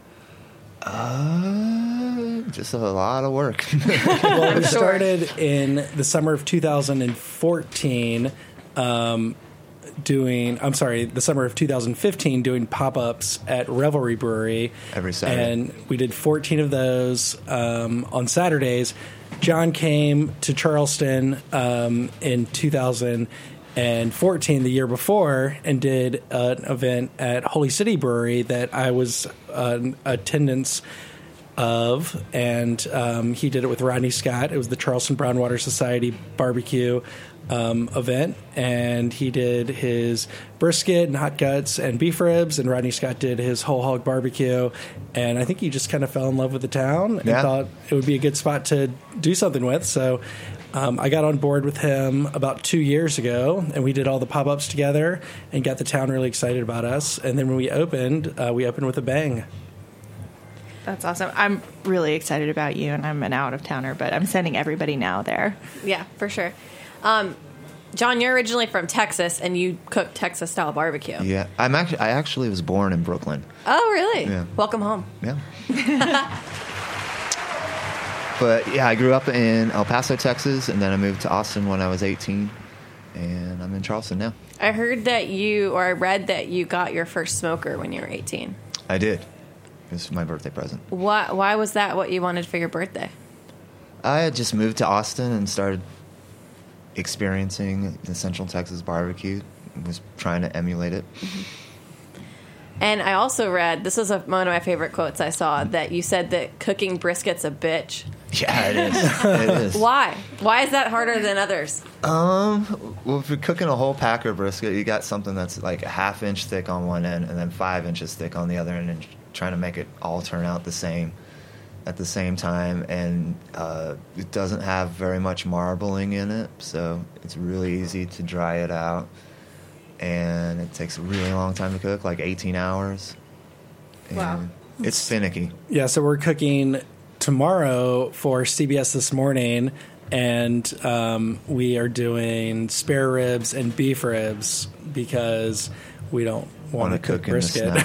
Uh, just a lot of work. Well, we started in the summer of two thousand fourteen, um, doing, I'm sorry, the summer of two thousand fifteen, doing pop-ups at Revelry Brewery. Every Saturday. And we did fourteen of those um, on Saturdays. John came to Charleston um, in two thousand fourteen, the year before, and did an event at Holy City Brewery that I was uh, attendance of, and um, he did it with Rodney Scott. It was the Charleston Brownwater Society barbecue um, event, and he did his brisket and hot guts and beef ribs, and Rodney Scott did his whole hog barbecue. And I think he just kind of fell in love with the town and Yeah. thought it would be a good spot to do something with. So um, I got on board with him about two years ago, and we did all the pop-ups together and got the town really excited about us. And then when we opened, uh, we opened with a bang. That's awesome. I'm really excited about you, and I'm an out-of-towner, but I'm sending everybody now there. Yeah, for sure. Um, John, you're originally from Texas, and you cook Texas-style barbecue. Yeah, I'm actually I actually was born in Brooklyn. Oh, really? Yeah. Welcome home. Yeah. But yeah, I grew up in El Paso, Texas, and then I moved to Austin when I was eighteen, and I'm in Charleston now. I heard that you, or I read that you got your first smoker when you were eighteen. I did. It was my birthday present. Why, why was that what you wanted for your birthday? I had just moved to Austin and started experiencing the Central Texas barbecue. Was trying to emulate it. And I also read, this is a, one of my favorite quotes I saw, that you said that cooking brisket's a bitch. Yeah, it is. It is. Why? Why is that harder than others? Um, well, if you're cooking a whole packer brisket, you got something that's like a half inch thick on one end and then five inches thick on the other end, and trying to make it all turn out the same at the same time. And uh, it doesn't have very much marbling in it, so it's really easy to dry it out. And it takes a really long time to cook, like eighteen hours. And Wow. It's finicky. Yeah, so we're cooking tomorrow for C B S This Morning, and um, we are doing spare ribs and beef ribs because we don't want Wanna to cook, cook in the brisket.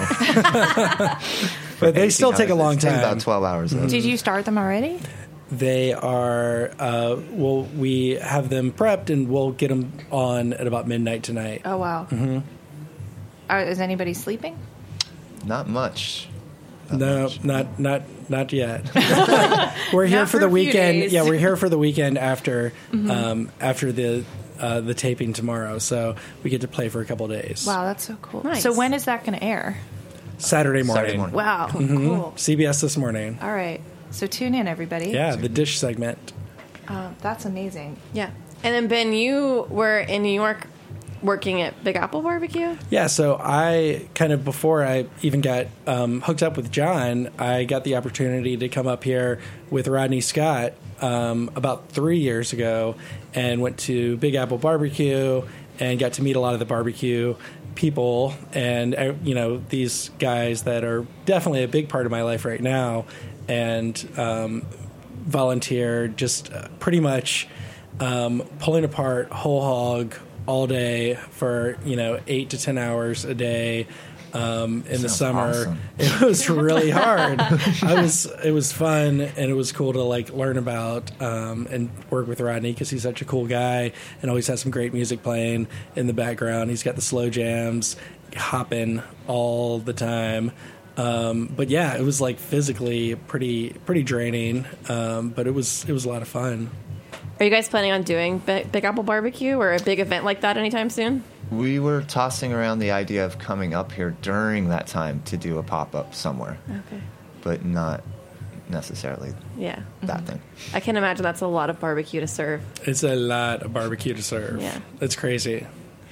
snow. But they still take a long It takes time. about twelve hours, though. Did you start them already? They are, uh, well, we have them prepped, and we'll get them on at about midnight tonight. Oh, wow. Mm-hmm. Are, is anybody sleeping? Not much. Not No, much. not not not yet. we're here Not for for the a few weekend. days. Yeah, we're here for the weekend after um, after the uh, the taping tomorrow. So we get to play for a couple days. Wow, that's so cool. Nice. So when is that going to air? Saturday morning. Saturday morning. Wow, cool. C B S This Morning. All right. So tune in, everybody. Yeah, the dish segment. Uh, that's amazing. Yeah. And then, Ben, you were in New York working at Big Apple Barbecue? Yeah, so I kind of, before I even got um, hooked up with John, I got the opportunity to come up here with Rodney Scott um, about three years ago and went to Big Apple Barbecue and got to meet a lot of the barbecue people and, uh, you know, these guys that are definitely a big part of my life right now, and um, volunteer just uh, pretty much um, pulling apart whole hog all day for, you know, eight to ten hours a day um, in the Sounds summer. awesome. It was really hard. I was it was fun, and it was cool to like learn about um, and work with Rodney because he's such a cool guy and always has some great music playing in the background. He's got the slow jams hopping all the time. Um, but yeah, it was like physically pretty pretty draining, um, but it was it was a lot of fun. Are you guys planning on doing Big, Big Apple Barbecue or a big event like that anytime soon? We were tossing around the idea of coming up here during that time to do a pop-up somewhere, Okay. but not necessarily Yeah. that thing. I can imagine that's a lot of barbecue to serve. It's a lot of barbecue to serve. Yeah. It's crazy.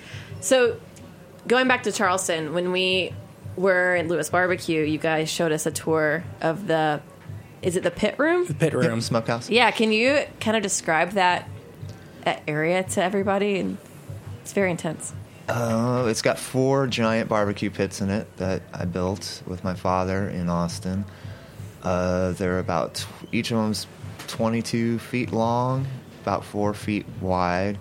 So, going back to Charleston, when we were at Lewis Barbecue, you guys showed us a tour of the, is it the pit room? The pit room. Smokehouse? Yeah, can you kind of describe that, that area to everybody? And it's very intense. Uh, it's got four giant barbecue pits in it that I built with my father in Austin. Uh, they're about, each of them's twenty-two feet long, about four feet wide,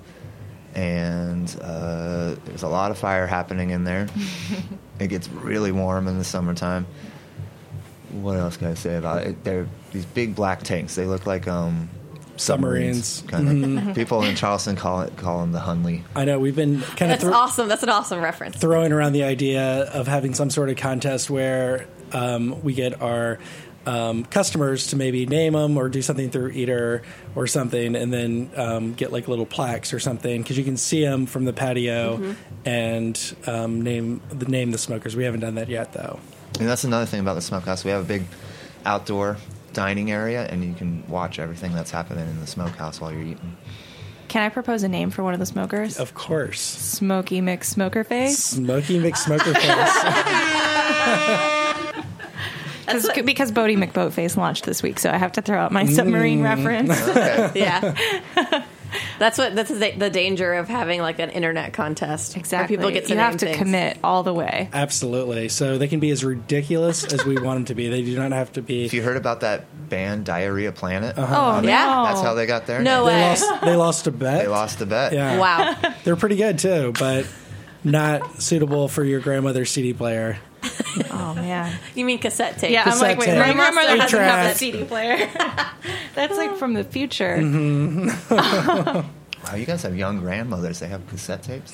and uh, there's a lot of fire happening in there. It gets really warm in the summertime. What else can I say about it? They're these big black tanks. They look like um, Submarines. Kind of. People in Charleston call it call them the Hunley. I know we've been kind of That's awesome. That's an awesome reference. throwing around the idea of having some sort of contest where um, we get our um, customers to maybe name them or do something through Eater or something, and then um, get like little plaques or something because you can see them from the patio Mm-hmm. and um, name the name the smokers. We haven't done that yet though. And that's another thing about the smokehouse. We have a big outdoor dining area, and you can watch everything that's happening in the smokehouse while you're eating. Can I propose a name for one of the smokers? Of course. Smoky McSmokerface? Smoky McSmokerface. Because because Bodie McBoatface launched this week, so I have to throw out my submarine Mm. reference. Okay. Yeah. That's what that's the, the danger of having like an internet contest. Exactly. Where people get to you name have to things. commit all the way. Absolutely. So they can be as ridiculous as we want them to be. They do not have to be. If you heard about that band Diarrhea Planet, Oh, Yeah. no. that's how they got their No name. They way. lost, they lost a bet. They lost the bet. Yeah. Wow. They're pretty good too, but not suitable for your grandmother's C D player. Oh, man. You mean cassette tape? Yeah, I'm Cassette like, wait, tape. my grandmother Eight doesn't have a track. C D player. That's like from the future. Wow, you guys have young grandmothers. They have cassette tapes?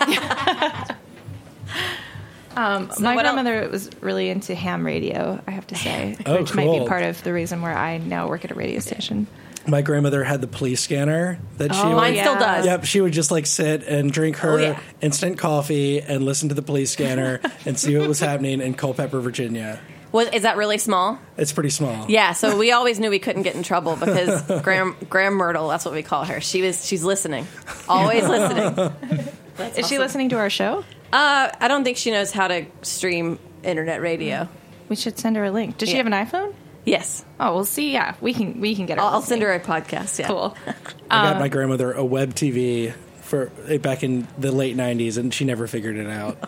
Um, So my what grandmother was really into ham radio, I have to say, Oh, which might cool. be part of the reason where I now work at a radio station. My grandmother had the police scanner that she Oh, would. Mine yeah. still does. Yep, she would just like sit and drink her Oh, yeah. instant coffee and listen to the police scanner and see what was happening in Culpeper, Virginia. Was, is that really small? It's pretty small. Yeah, so we always knew we couldn't get in trouble because Graham Graham Myrtle, that's what we call her. She was she's listening, always listening. Is she listening to our show? Uh, I don't think she knows how to stream internet radio. We should send her a link. Does she Yeah. have an iPhone? Yes, Oh, we'll see. Yeah, we can we can get her. I'll, I'll send listening. her a podcast. Yeah, Cool. I Uh, got my grandmother a web T V for back in the late nineties, and she never figured it out.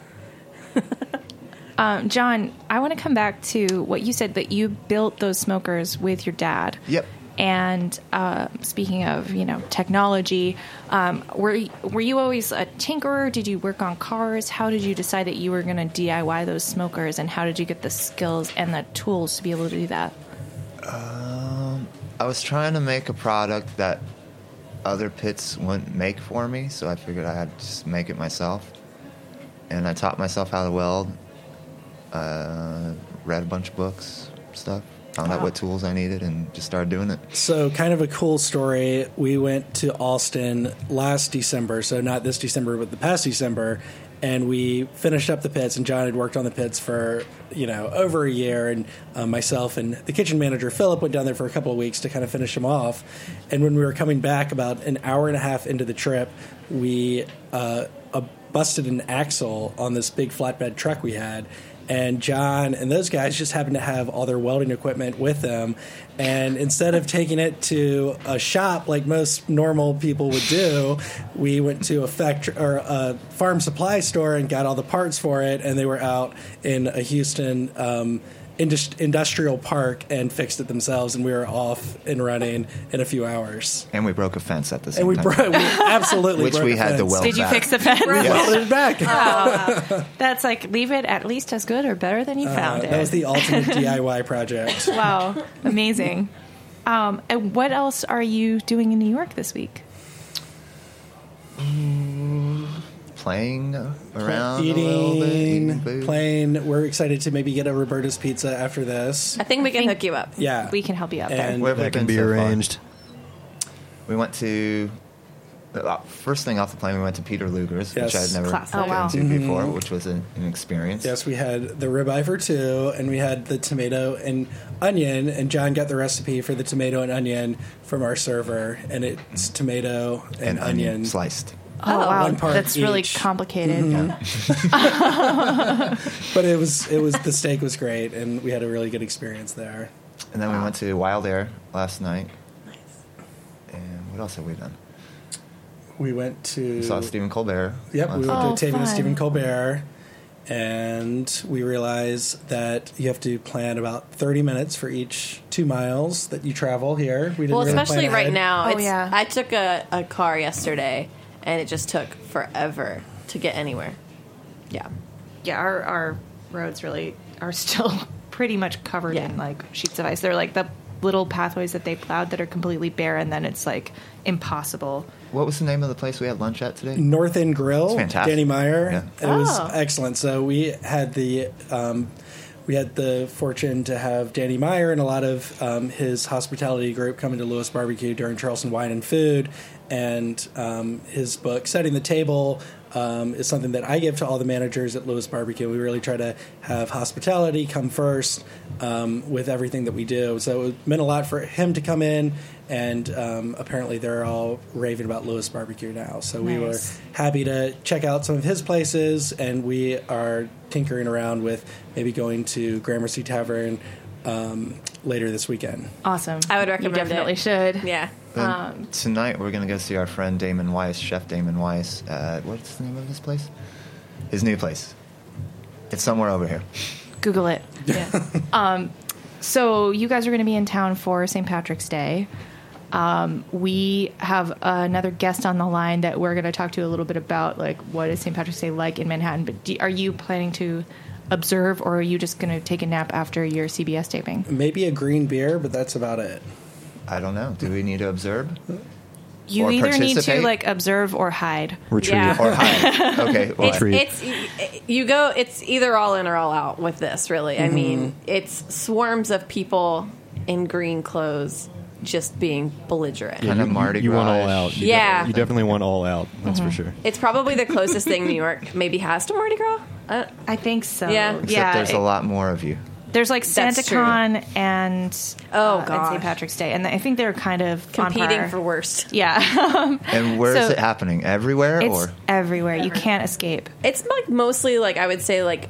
Um, John, I want to come back to what you said that you built those smokers with your dad. Yep. And uh, speaking of, you know, technology, um, were were you always a tinkerer? Did you work on cars? How did you decide that you were going to D I Y those smokers? And how did you get the skills and the tools to be able to do that? Um, I was trying to make a product that other pits wouldn't make for me, so I figured I had to just make it myself. And I taught myself how to weld, uh, read a bunch of books, stuff, found out what tools I needed, and just started doing it. So, kind of a cool story. We went to Austin last December, so not this December, but the past December, and we finished up the pits. And John had worked on the pits for you know over a year, and uh, myself and the kitchen manager Philip went down there for a couple of weeks to kind of finish them off. And when we were coming back, about an hour and a half into the trip, we uh, uh, busted an axle on this big flatbed truck we had. And John and those guys just happened to have all their welding equipment with them. And instead of taking it to a shop like most normal people would do, we went to a factory or a farm supply store and got all the parts for it. And they were out in a Houston um, indus- industrial park and fixed it themselves. And we were off and running in a few hours. And we broke a fence at the same And we, time. bro- we absolutely Which broke we a had to fence. weld Did you back. fix the fence? We welded it back. That's like, leave it at least as good or better than you Uh, found it. that was the ultimate D I Y project. Wow, amazing. Um, and what else are you doing in New York this week? Playing around a little bit, Eating, eating food. playing. We're excited to maybe get a Roberta's Pizza after this. I think we can hook you up. Yeah. We can help you out And- there. Where have we That can been be so far? arranged. We went to uh, first thing off the plane. We went to Peter Luger's, Yes. which I'd never Classic. been Oh, wow. to before, which was an, an experience. Yes, we had the ribeye for two, and we had the tomato and onion. And John got the recipe for the tomato and onion from our server, and it's tomato and, and onion onion. sliced. Oh, wow, one part that's really each. complicated. But it was it was the steak was great, and we had a really good experience there. And then we went to Wild Air last night. Nice. And what else have we done? We went to We saw Stephen Colbert. Yep, we went last Oh, to a taping of fun. Stephen Colbert, and we realized that you have to plan about thirty minutes for each two miles that you travel here. We didn't Well, really especially plan right ahead. now. Oh, it's, yeah. I took a, a car yesterday, and it just took forever to get anywhere. Yeah. Yeah, our, our roads really are still pretty much covered Yeah. in like sheets of ice. They're like the little pathways that they plowed that are completely bare, and then it's like impossible. What was the name of the place we had lunch at today? North End Grill, It's fantastic. Danny Meyer. Yeah. It was Oh. excellent. So we had the um, we had the fortune to have Danny Meyer and a lot of um, his hospitality group coming to Lewis Barbecue during Charleston Wine and Food, and um, his book Setting the Table um, is something that I give to all the managers at Lewis Barbecue. We really try to have hospitality come first um, with everything that we do. So it meant a lot for him to come in, and um, apparently they're all raving about Lewis Barbecue now. So we were Nice. happy to check out some of his places, and we are tinkering around with maybe going to Gramercy Tavern um, later this weekend. Awesome. I would You recommend definitely it. should. Yeah. Then Um, tonight we're going to go see our friend Damon Weiss, Chef Damon Weiss. At, what's the name of his place? His new place. It's somewhere over here. Google it. Yeah. um, so you guys are going to be in town for Saint Patrick's Day. Um, we have another guest on the line that we're going to talk to a little bit about, like, what is Saint Patrick's Day like in Manhattan. But do, are you planning to observe, or are you just going to take a nap after your C B S taping? Maybe a green beer, but that's about it. I don't know. Do we need to observe? You Or either need to participate? like observe or hide. Retreat. Yeah. Or hide? Okay. Well, It's, it's you go. It's either all in or all out with this. Really, I mean, it's swarms of people in green clothes just being belligerent. kind of Mardi You want all Gras. out. You Yeah. def- you definitely want all out. That's for sure. It's probably the closest thing New York maybe has to Mardi Gras. Uh, I think so. Yeah. Except yeah. there's it- a lot more of you. There's like That's SantaCon and Oh, uh, and gosh. Saint Patrick's Day, and I think they're kind of on competing par. for worst. Yeah, And where is So- it happening? Everywhere? it's or everywhere. You can't escape. It's like mostly like I would say like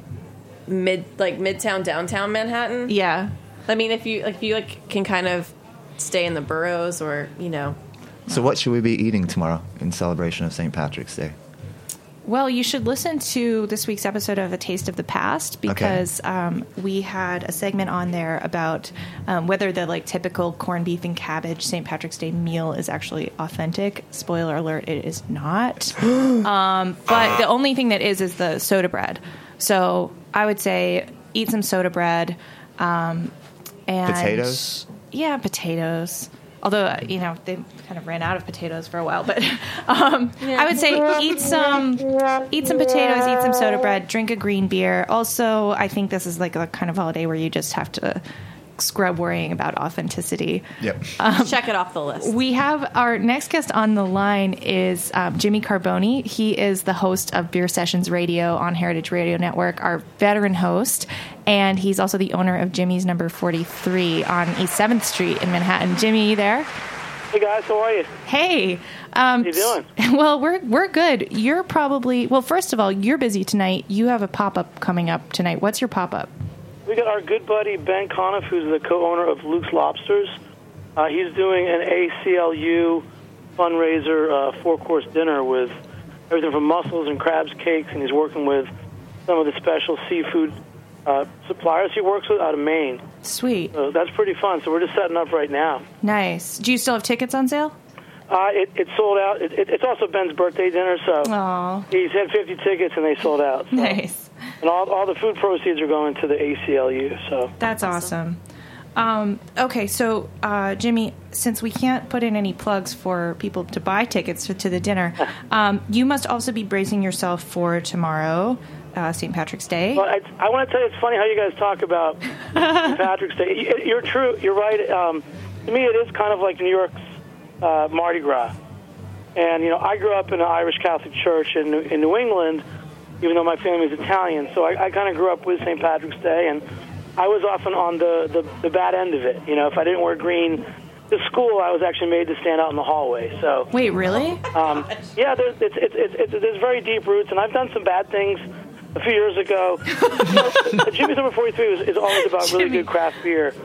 mid like midtown downtown Manhattan. Yeah. I mean, if you like, if you like can kind of stay in the boroughs, or you know, So what should we be eating tomorrow in celebration of Saint Patrick's Day? Well, you should listen to this week's episode of A Taste of the Past, because um, we had a segment on there about um, whether the like typical corned beef and cabbage Saint Patrick's Day meal is actually authentic. Spoiler alert: it is not. um, but the only thing that is is the soda bread. So I would say eat some soda bread um, and Potatoes? Yeah, potatoes. Although, uh, you know, they kind of ran out of potatoes for a while. But um, I would say eat some eat some potatoes, eat some soda bread, drink a green beer. Also, I think this is like a kind of holiday where you just have to scrub worrying about authenticity. Yep. check it off the list. We have our next guest on the line is um, Jimmy Carboni. He is the host of Beer Sessions Radio on Heritage Radio Network, our veteran host, and he's also the owner of Jimmy's Number forty-three on East seventh Street in Manhattan. Jimmy, you there? Hey guys, how are you? Hey. Um, How you doing? Well, we're we're good. You're probably well. First of all, you're busy tonight. You have a pop up coming up tonight. What's your pop up? We got our good buddy Ben Conniff, who's the co-owner of Luke's Lobsters. Uh, he's doing an A C L U fundraiser uh, four-course dinner with everything from mussels and crabs, cakes, and he's working with some of the special seafood uh, suppliers he works with out of Maine. Sweet, So that's pretty fun. So we're just setting up right now. nice. Do you still have tickets on sale? Uh, it, it's sold out. It, it, it's also Ben's birthday dinner, so Oh, he's had fifty tickets and they sold out. So. nice. And all, all the food proceeds are going to the A C L U. So That's awesome. Um, okay, so uh, Jimmy, since we can't put in any plugs for people to buy tickets to, to the dinner, um, you must also be bracing yourself for tomorrow, uh, Saint Patrick's Day. Well, I, I want to tell you, it's funny how you guys talk about Saint Patrick's Day. You- You're true. You're right. Um, to me, it is kind of like New York's uh, Mardi Gras. And, you know, I grew up in an Irish Catholic church in New, in New England, even though my family's Italian. So I, I kind of grew up with Saint Patrick's Day, and I was often on the, the, the bad end of it. You know, if I didn't wear green to school, I was actually made to stand out in the hallway. So Wait, really? um, yeah, there's, it's, it's, it's, it's, there's very deep roots, and I've done some bad things a few years ago. You know, Jimmy's Number forty-three is, is always about really Jimmy. good craft beer.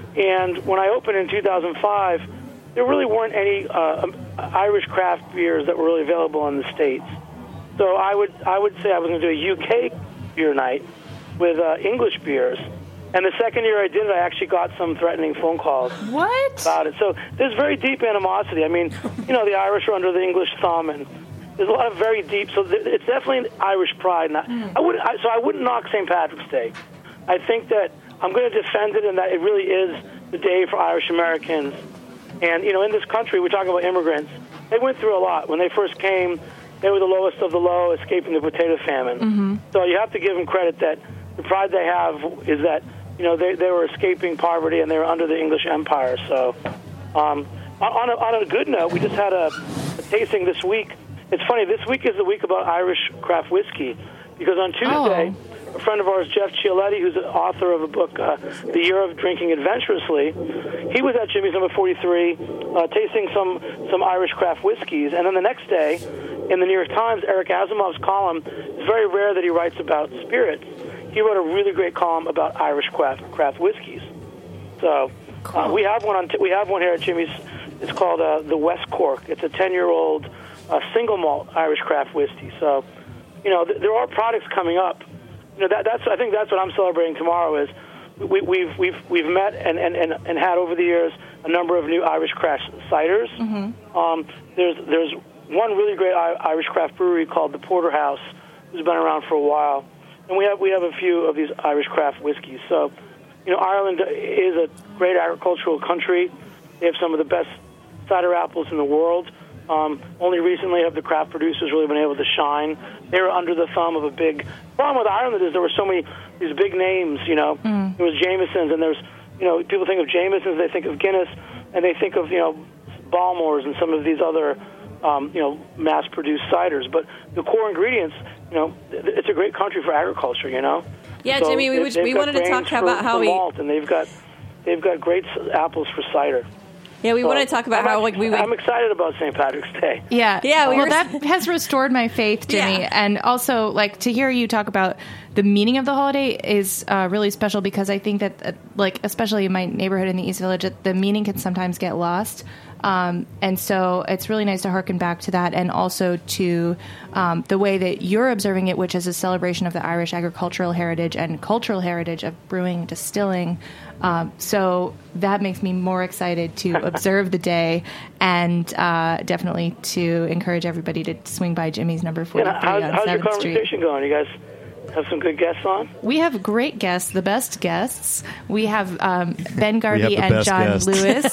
And when I opened in two thousand five, there really weren't any uh, um, Irish craft beers that were really available in the States. So I would I would say I was going to do a U K beer night with uh, English beers. And the second year I did it, I actually got some threatening phone calls What? about it. So there's very deep animosity. I mean, you know, the Irish are under the English thumb, and there's a lot of very deep. So th- it's definitely an Irish pride. And I, I wouldn't. I, so I wouldn't knock Saint Patrick's Day. I think that I'm going to defend it, and that it really is the day for Irish Americans. And you know, in this country, we're talking about immigrants. They went through a lot when they first came. They were the lowest of the low, escaping the potato famine. Mm-hmm. So you have to give them credit that the pride they have is that, you know, they, they were escaping poverty and they were under the English Empire. So um, on, a, on a good note, we just had a, a tasting this week it's funny. This week is the week about Irish craft whiskey because on Tuesday, Oh. a friend of ours, Jeff Cialetti, who's the author of a book, uh, The Year of Drinking Adventurously, he was at Jimmy's number forty-three, uh, tasting some some Irish craft whiskeys, and then the next day, in the New York Times, Eric Asimov's column. It's very rare that he writes about spirits. He wrote a really great column about Irish craft craft whiskeys. So uh, we have one on. T- we have one here at Jimmy's. It's called uh, the West Cork. It's a ten-year-old uh, single malt Irish craft whiskey. So, you know, th- there are products coming up. You know, that, that's. I think that's what I'm celebrating tomorrow. Is we, we've we've we've met and, and, and, and had over the years a number of new Irish craft ciders. Mm-hmm. Um, there's there's one really great I- Irish craft brewery called the Porterhouse, who's been around for a while, and we have we have a few of these Irish craft whiskeys. So, you know, Ireland is a great agricultural country. They have some of the best cider apples in the world. Um, only recently have the craft producers really been able to shine. They were under the thumb of a big... problem with Ireland is there were so many these big names, you know. Mm. There was Jameson's, and there's, you know, people think of Jameson's, they think of Guinness, and they think of, you know, Balmores and some of these other, um, you know, mass-produced ciders. But the core ingredients, you know, it's a great country for agriculture, you know. Yeah, So Jimmy, we, they- would, they've we got wanted to grains talk for- about how for we... malt, and they've got they've got great s- apples for cider. Yeah, we So, wanted to talk about I'm how like we would... I'm excited about Saint Patrick's Day. Yeah, Yeah, we well, were- that has restored my faith, Jimmy, Yeah. and also like to hear you talk about the meaning of the holiday is uh, really special because I think that, uh, like, especially in my neighborhood in the East Village, the meaning can sometimes get lost. Um, and so it's really nice to harken back to that and also to um, the way that you're observing it, which is a celebration of the Irish agricultural heritage and cultural heritage of brewing, distilling. Um, so that makes me more excited to observe the day and uh, definitely to encourage everybody to swing by Jimmy's number forty-three Yeah, how's, on how's your seventh Street. conversation going? You guys have some good guests on? We have great guests, the best guests. We have um, Ben We Garvey have the and best John guests. Lewis,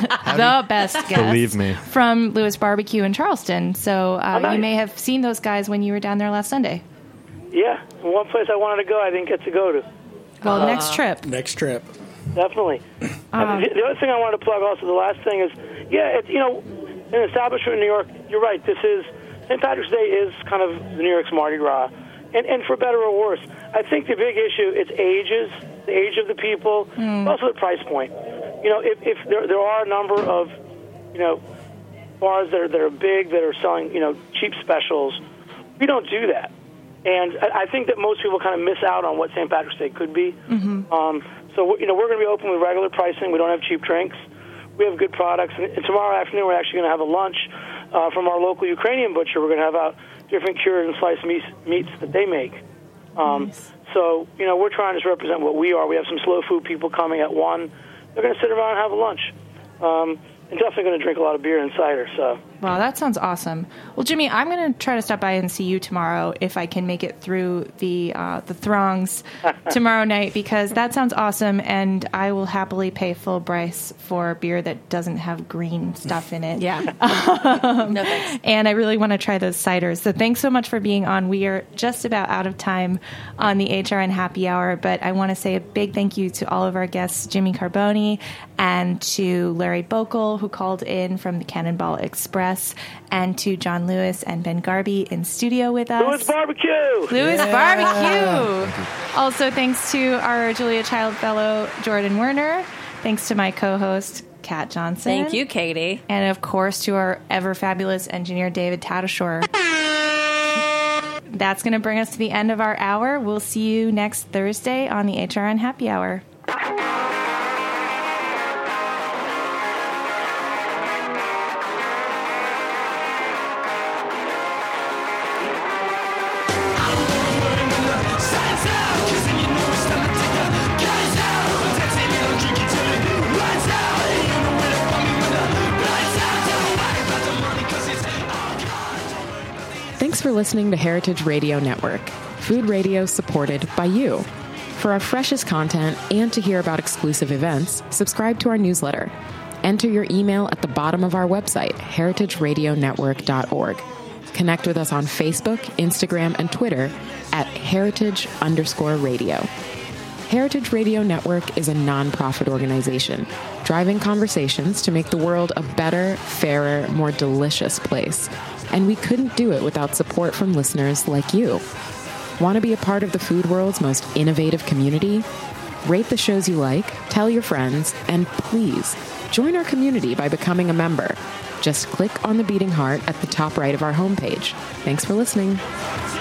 the best guests. Believe me. From Lewis Barbecue in Charleston. So uh, Oh, nice. you may have seen those guys when you were down there last Sunday. Yeah, one place I wanted to go, I didn't get to go to. Well, next trip. Next trip. Definitely. And the, the other thing I wanted to plug also, the last thing is, yeah, it's, you know, an establishment in New York, you're right, this is, Saint Patrick's Day is kind of the New York's Mardi Gras. And, and for better or worse, I think the big issue, it's ages, the age of the people, Mm. also the price point. You know, if, if there, there are a number of, you know, bars that are, that are big, that are selling, you know, cheap specials, we don't do that. And I, I think that most people kind of miss out on what Saint Patrick's Day could be. Mm-hmm. Um, so, you know, we're going to be open with regular pricing. We don't have cheap drinks. We have good products. And, and tomorrow afternoon, we're actually going to have a lunch uh, from our local Ukrainian butcher. We're going to have out different cured and sliced meats, meats that they make. Um, Nice. So, you know, we're trying to just represent what we are. We have some slow food people coming at one. They're going to sit around and have a lunch. Um, and definitely going to drink a lot of beer and cider. So, Wow, that sounds awesome. Well, Jimmy, I'm going to try to stop by and see you tomorrow if I can make it through the uh, the throngs tomorrow night because that sounds awesome, and I will happily pay full price for beer that doesn't have green stuff in it. Yeah. No thanks. And I really want to try those ciders. So thanks so much for being on. We are just about out of time on the H R N Happy Hour, but I want to say a big thank you to all of our guests, Jimmy Carboni and to Larry Bokel, who called in from the Cannonball Express, and to John Lewis and Ben Garvey in studio with us. Lewis Barbecue! Lewis Barbecue! Also, thanks to our Julia Child Fellow, Jordan Werner. Thanks to my co-host, Kat Johnson. Thank you, Katie. And of course, to our ever fabulous engineer, David Tadashore. That's going to bring us to the end of our hour. We'll see you next Thursday on the H R N Happy Hour. Thanks for listening to Heritage Radio Network, food radio supported by you. For our freshest content and to hear about exclusive events, subscribe to our newsletter. Enter your email at the bottom of our website, heritage radio network dot org. Connect with us on Facebook, Instagram, and Twitter at heritage underscore radio. Heritage Radio Network is a nonprofit organization driving conversations to make the world a better, fairer, more delicious place. And we couldn't do it without support from listeners like you. Want to be a part of the food world's most innovative community? Rate the shows you like, tell your friends, and please join our community by becoming a member. Just click on the beating heart at the top right of our homepage. Thanks for listening.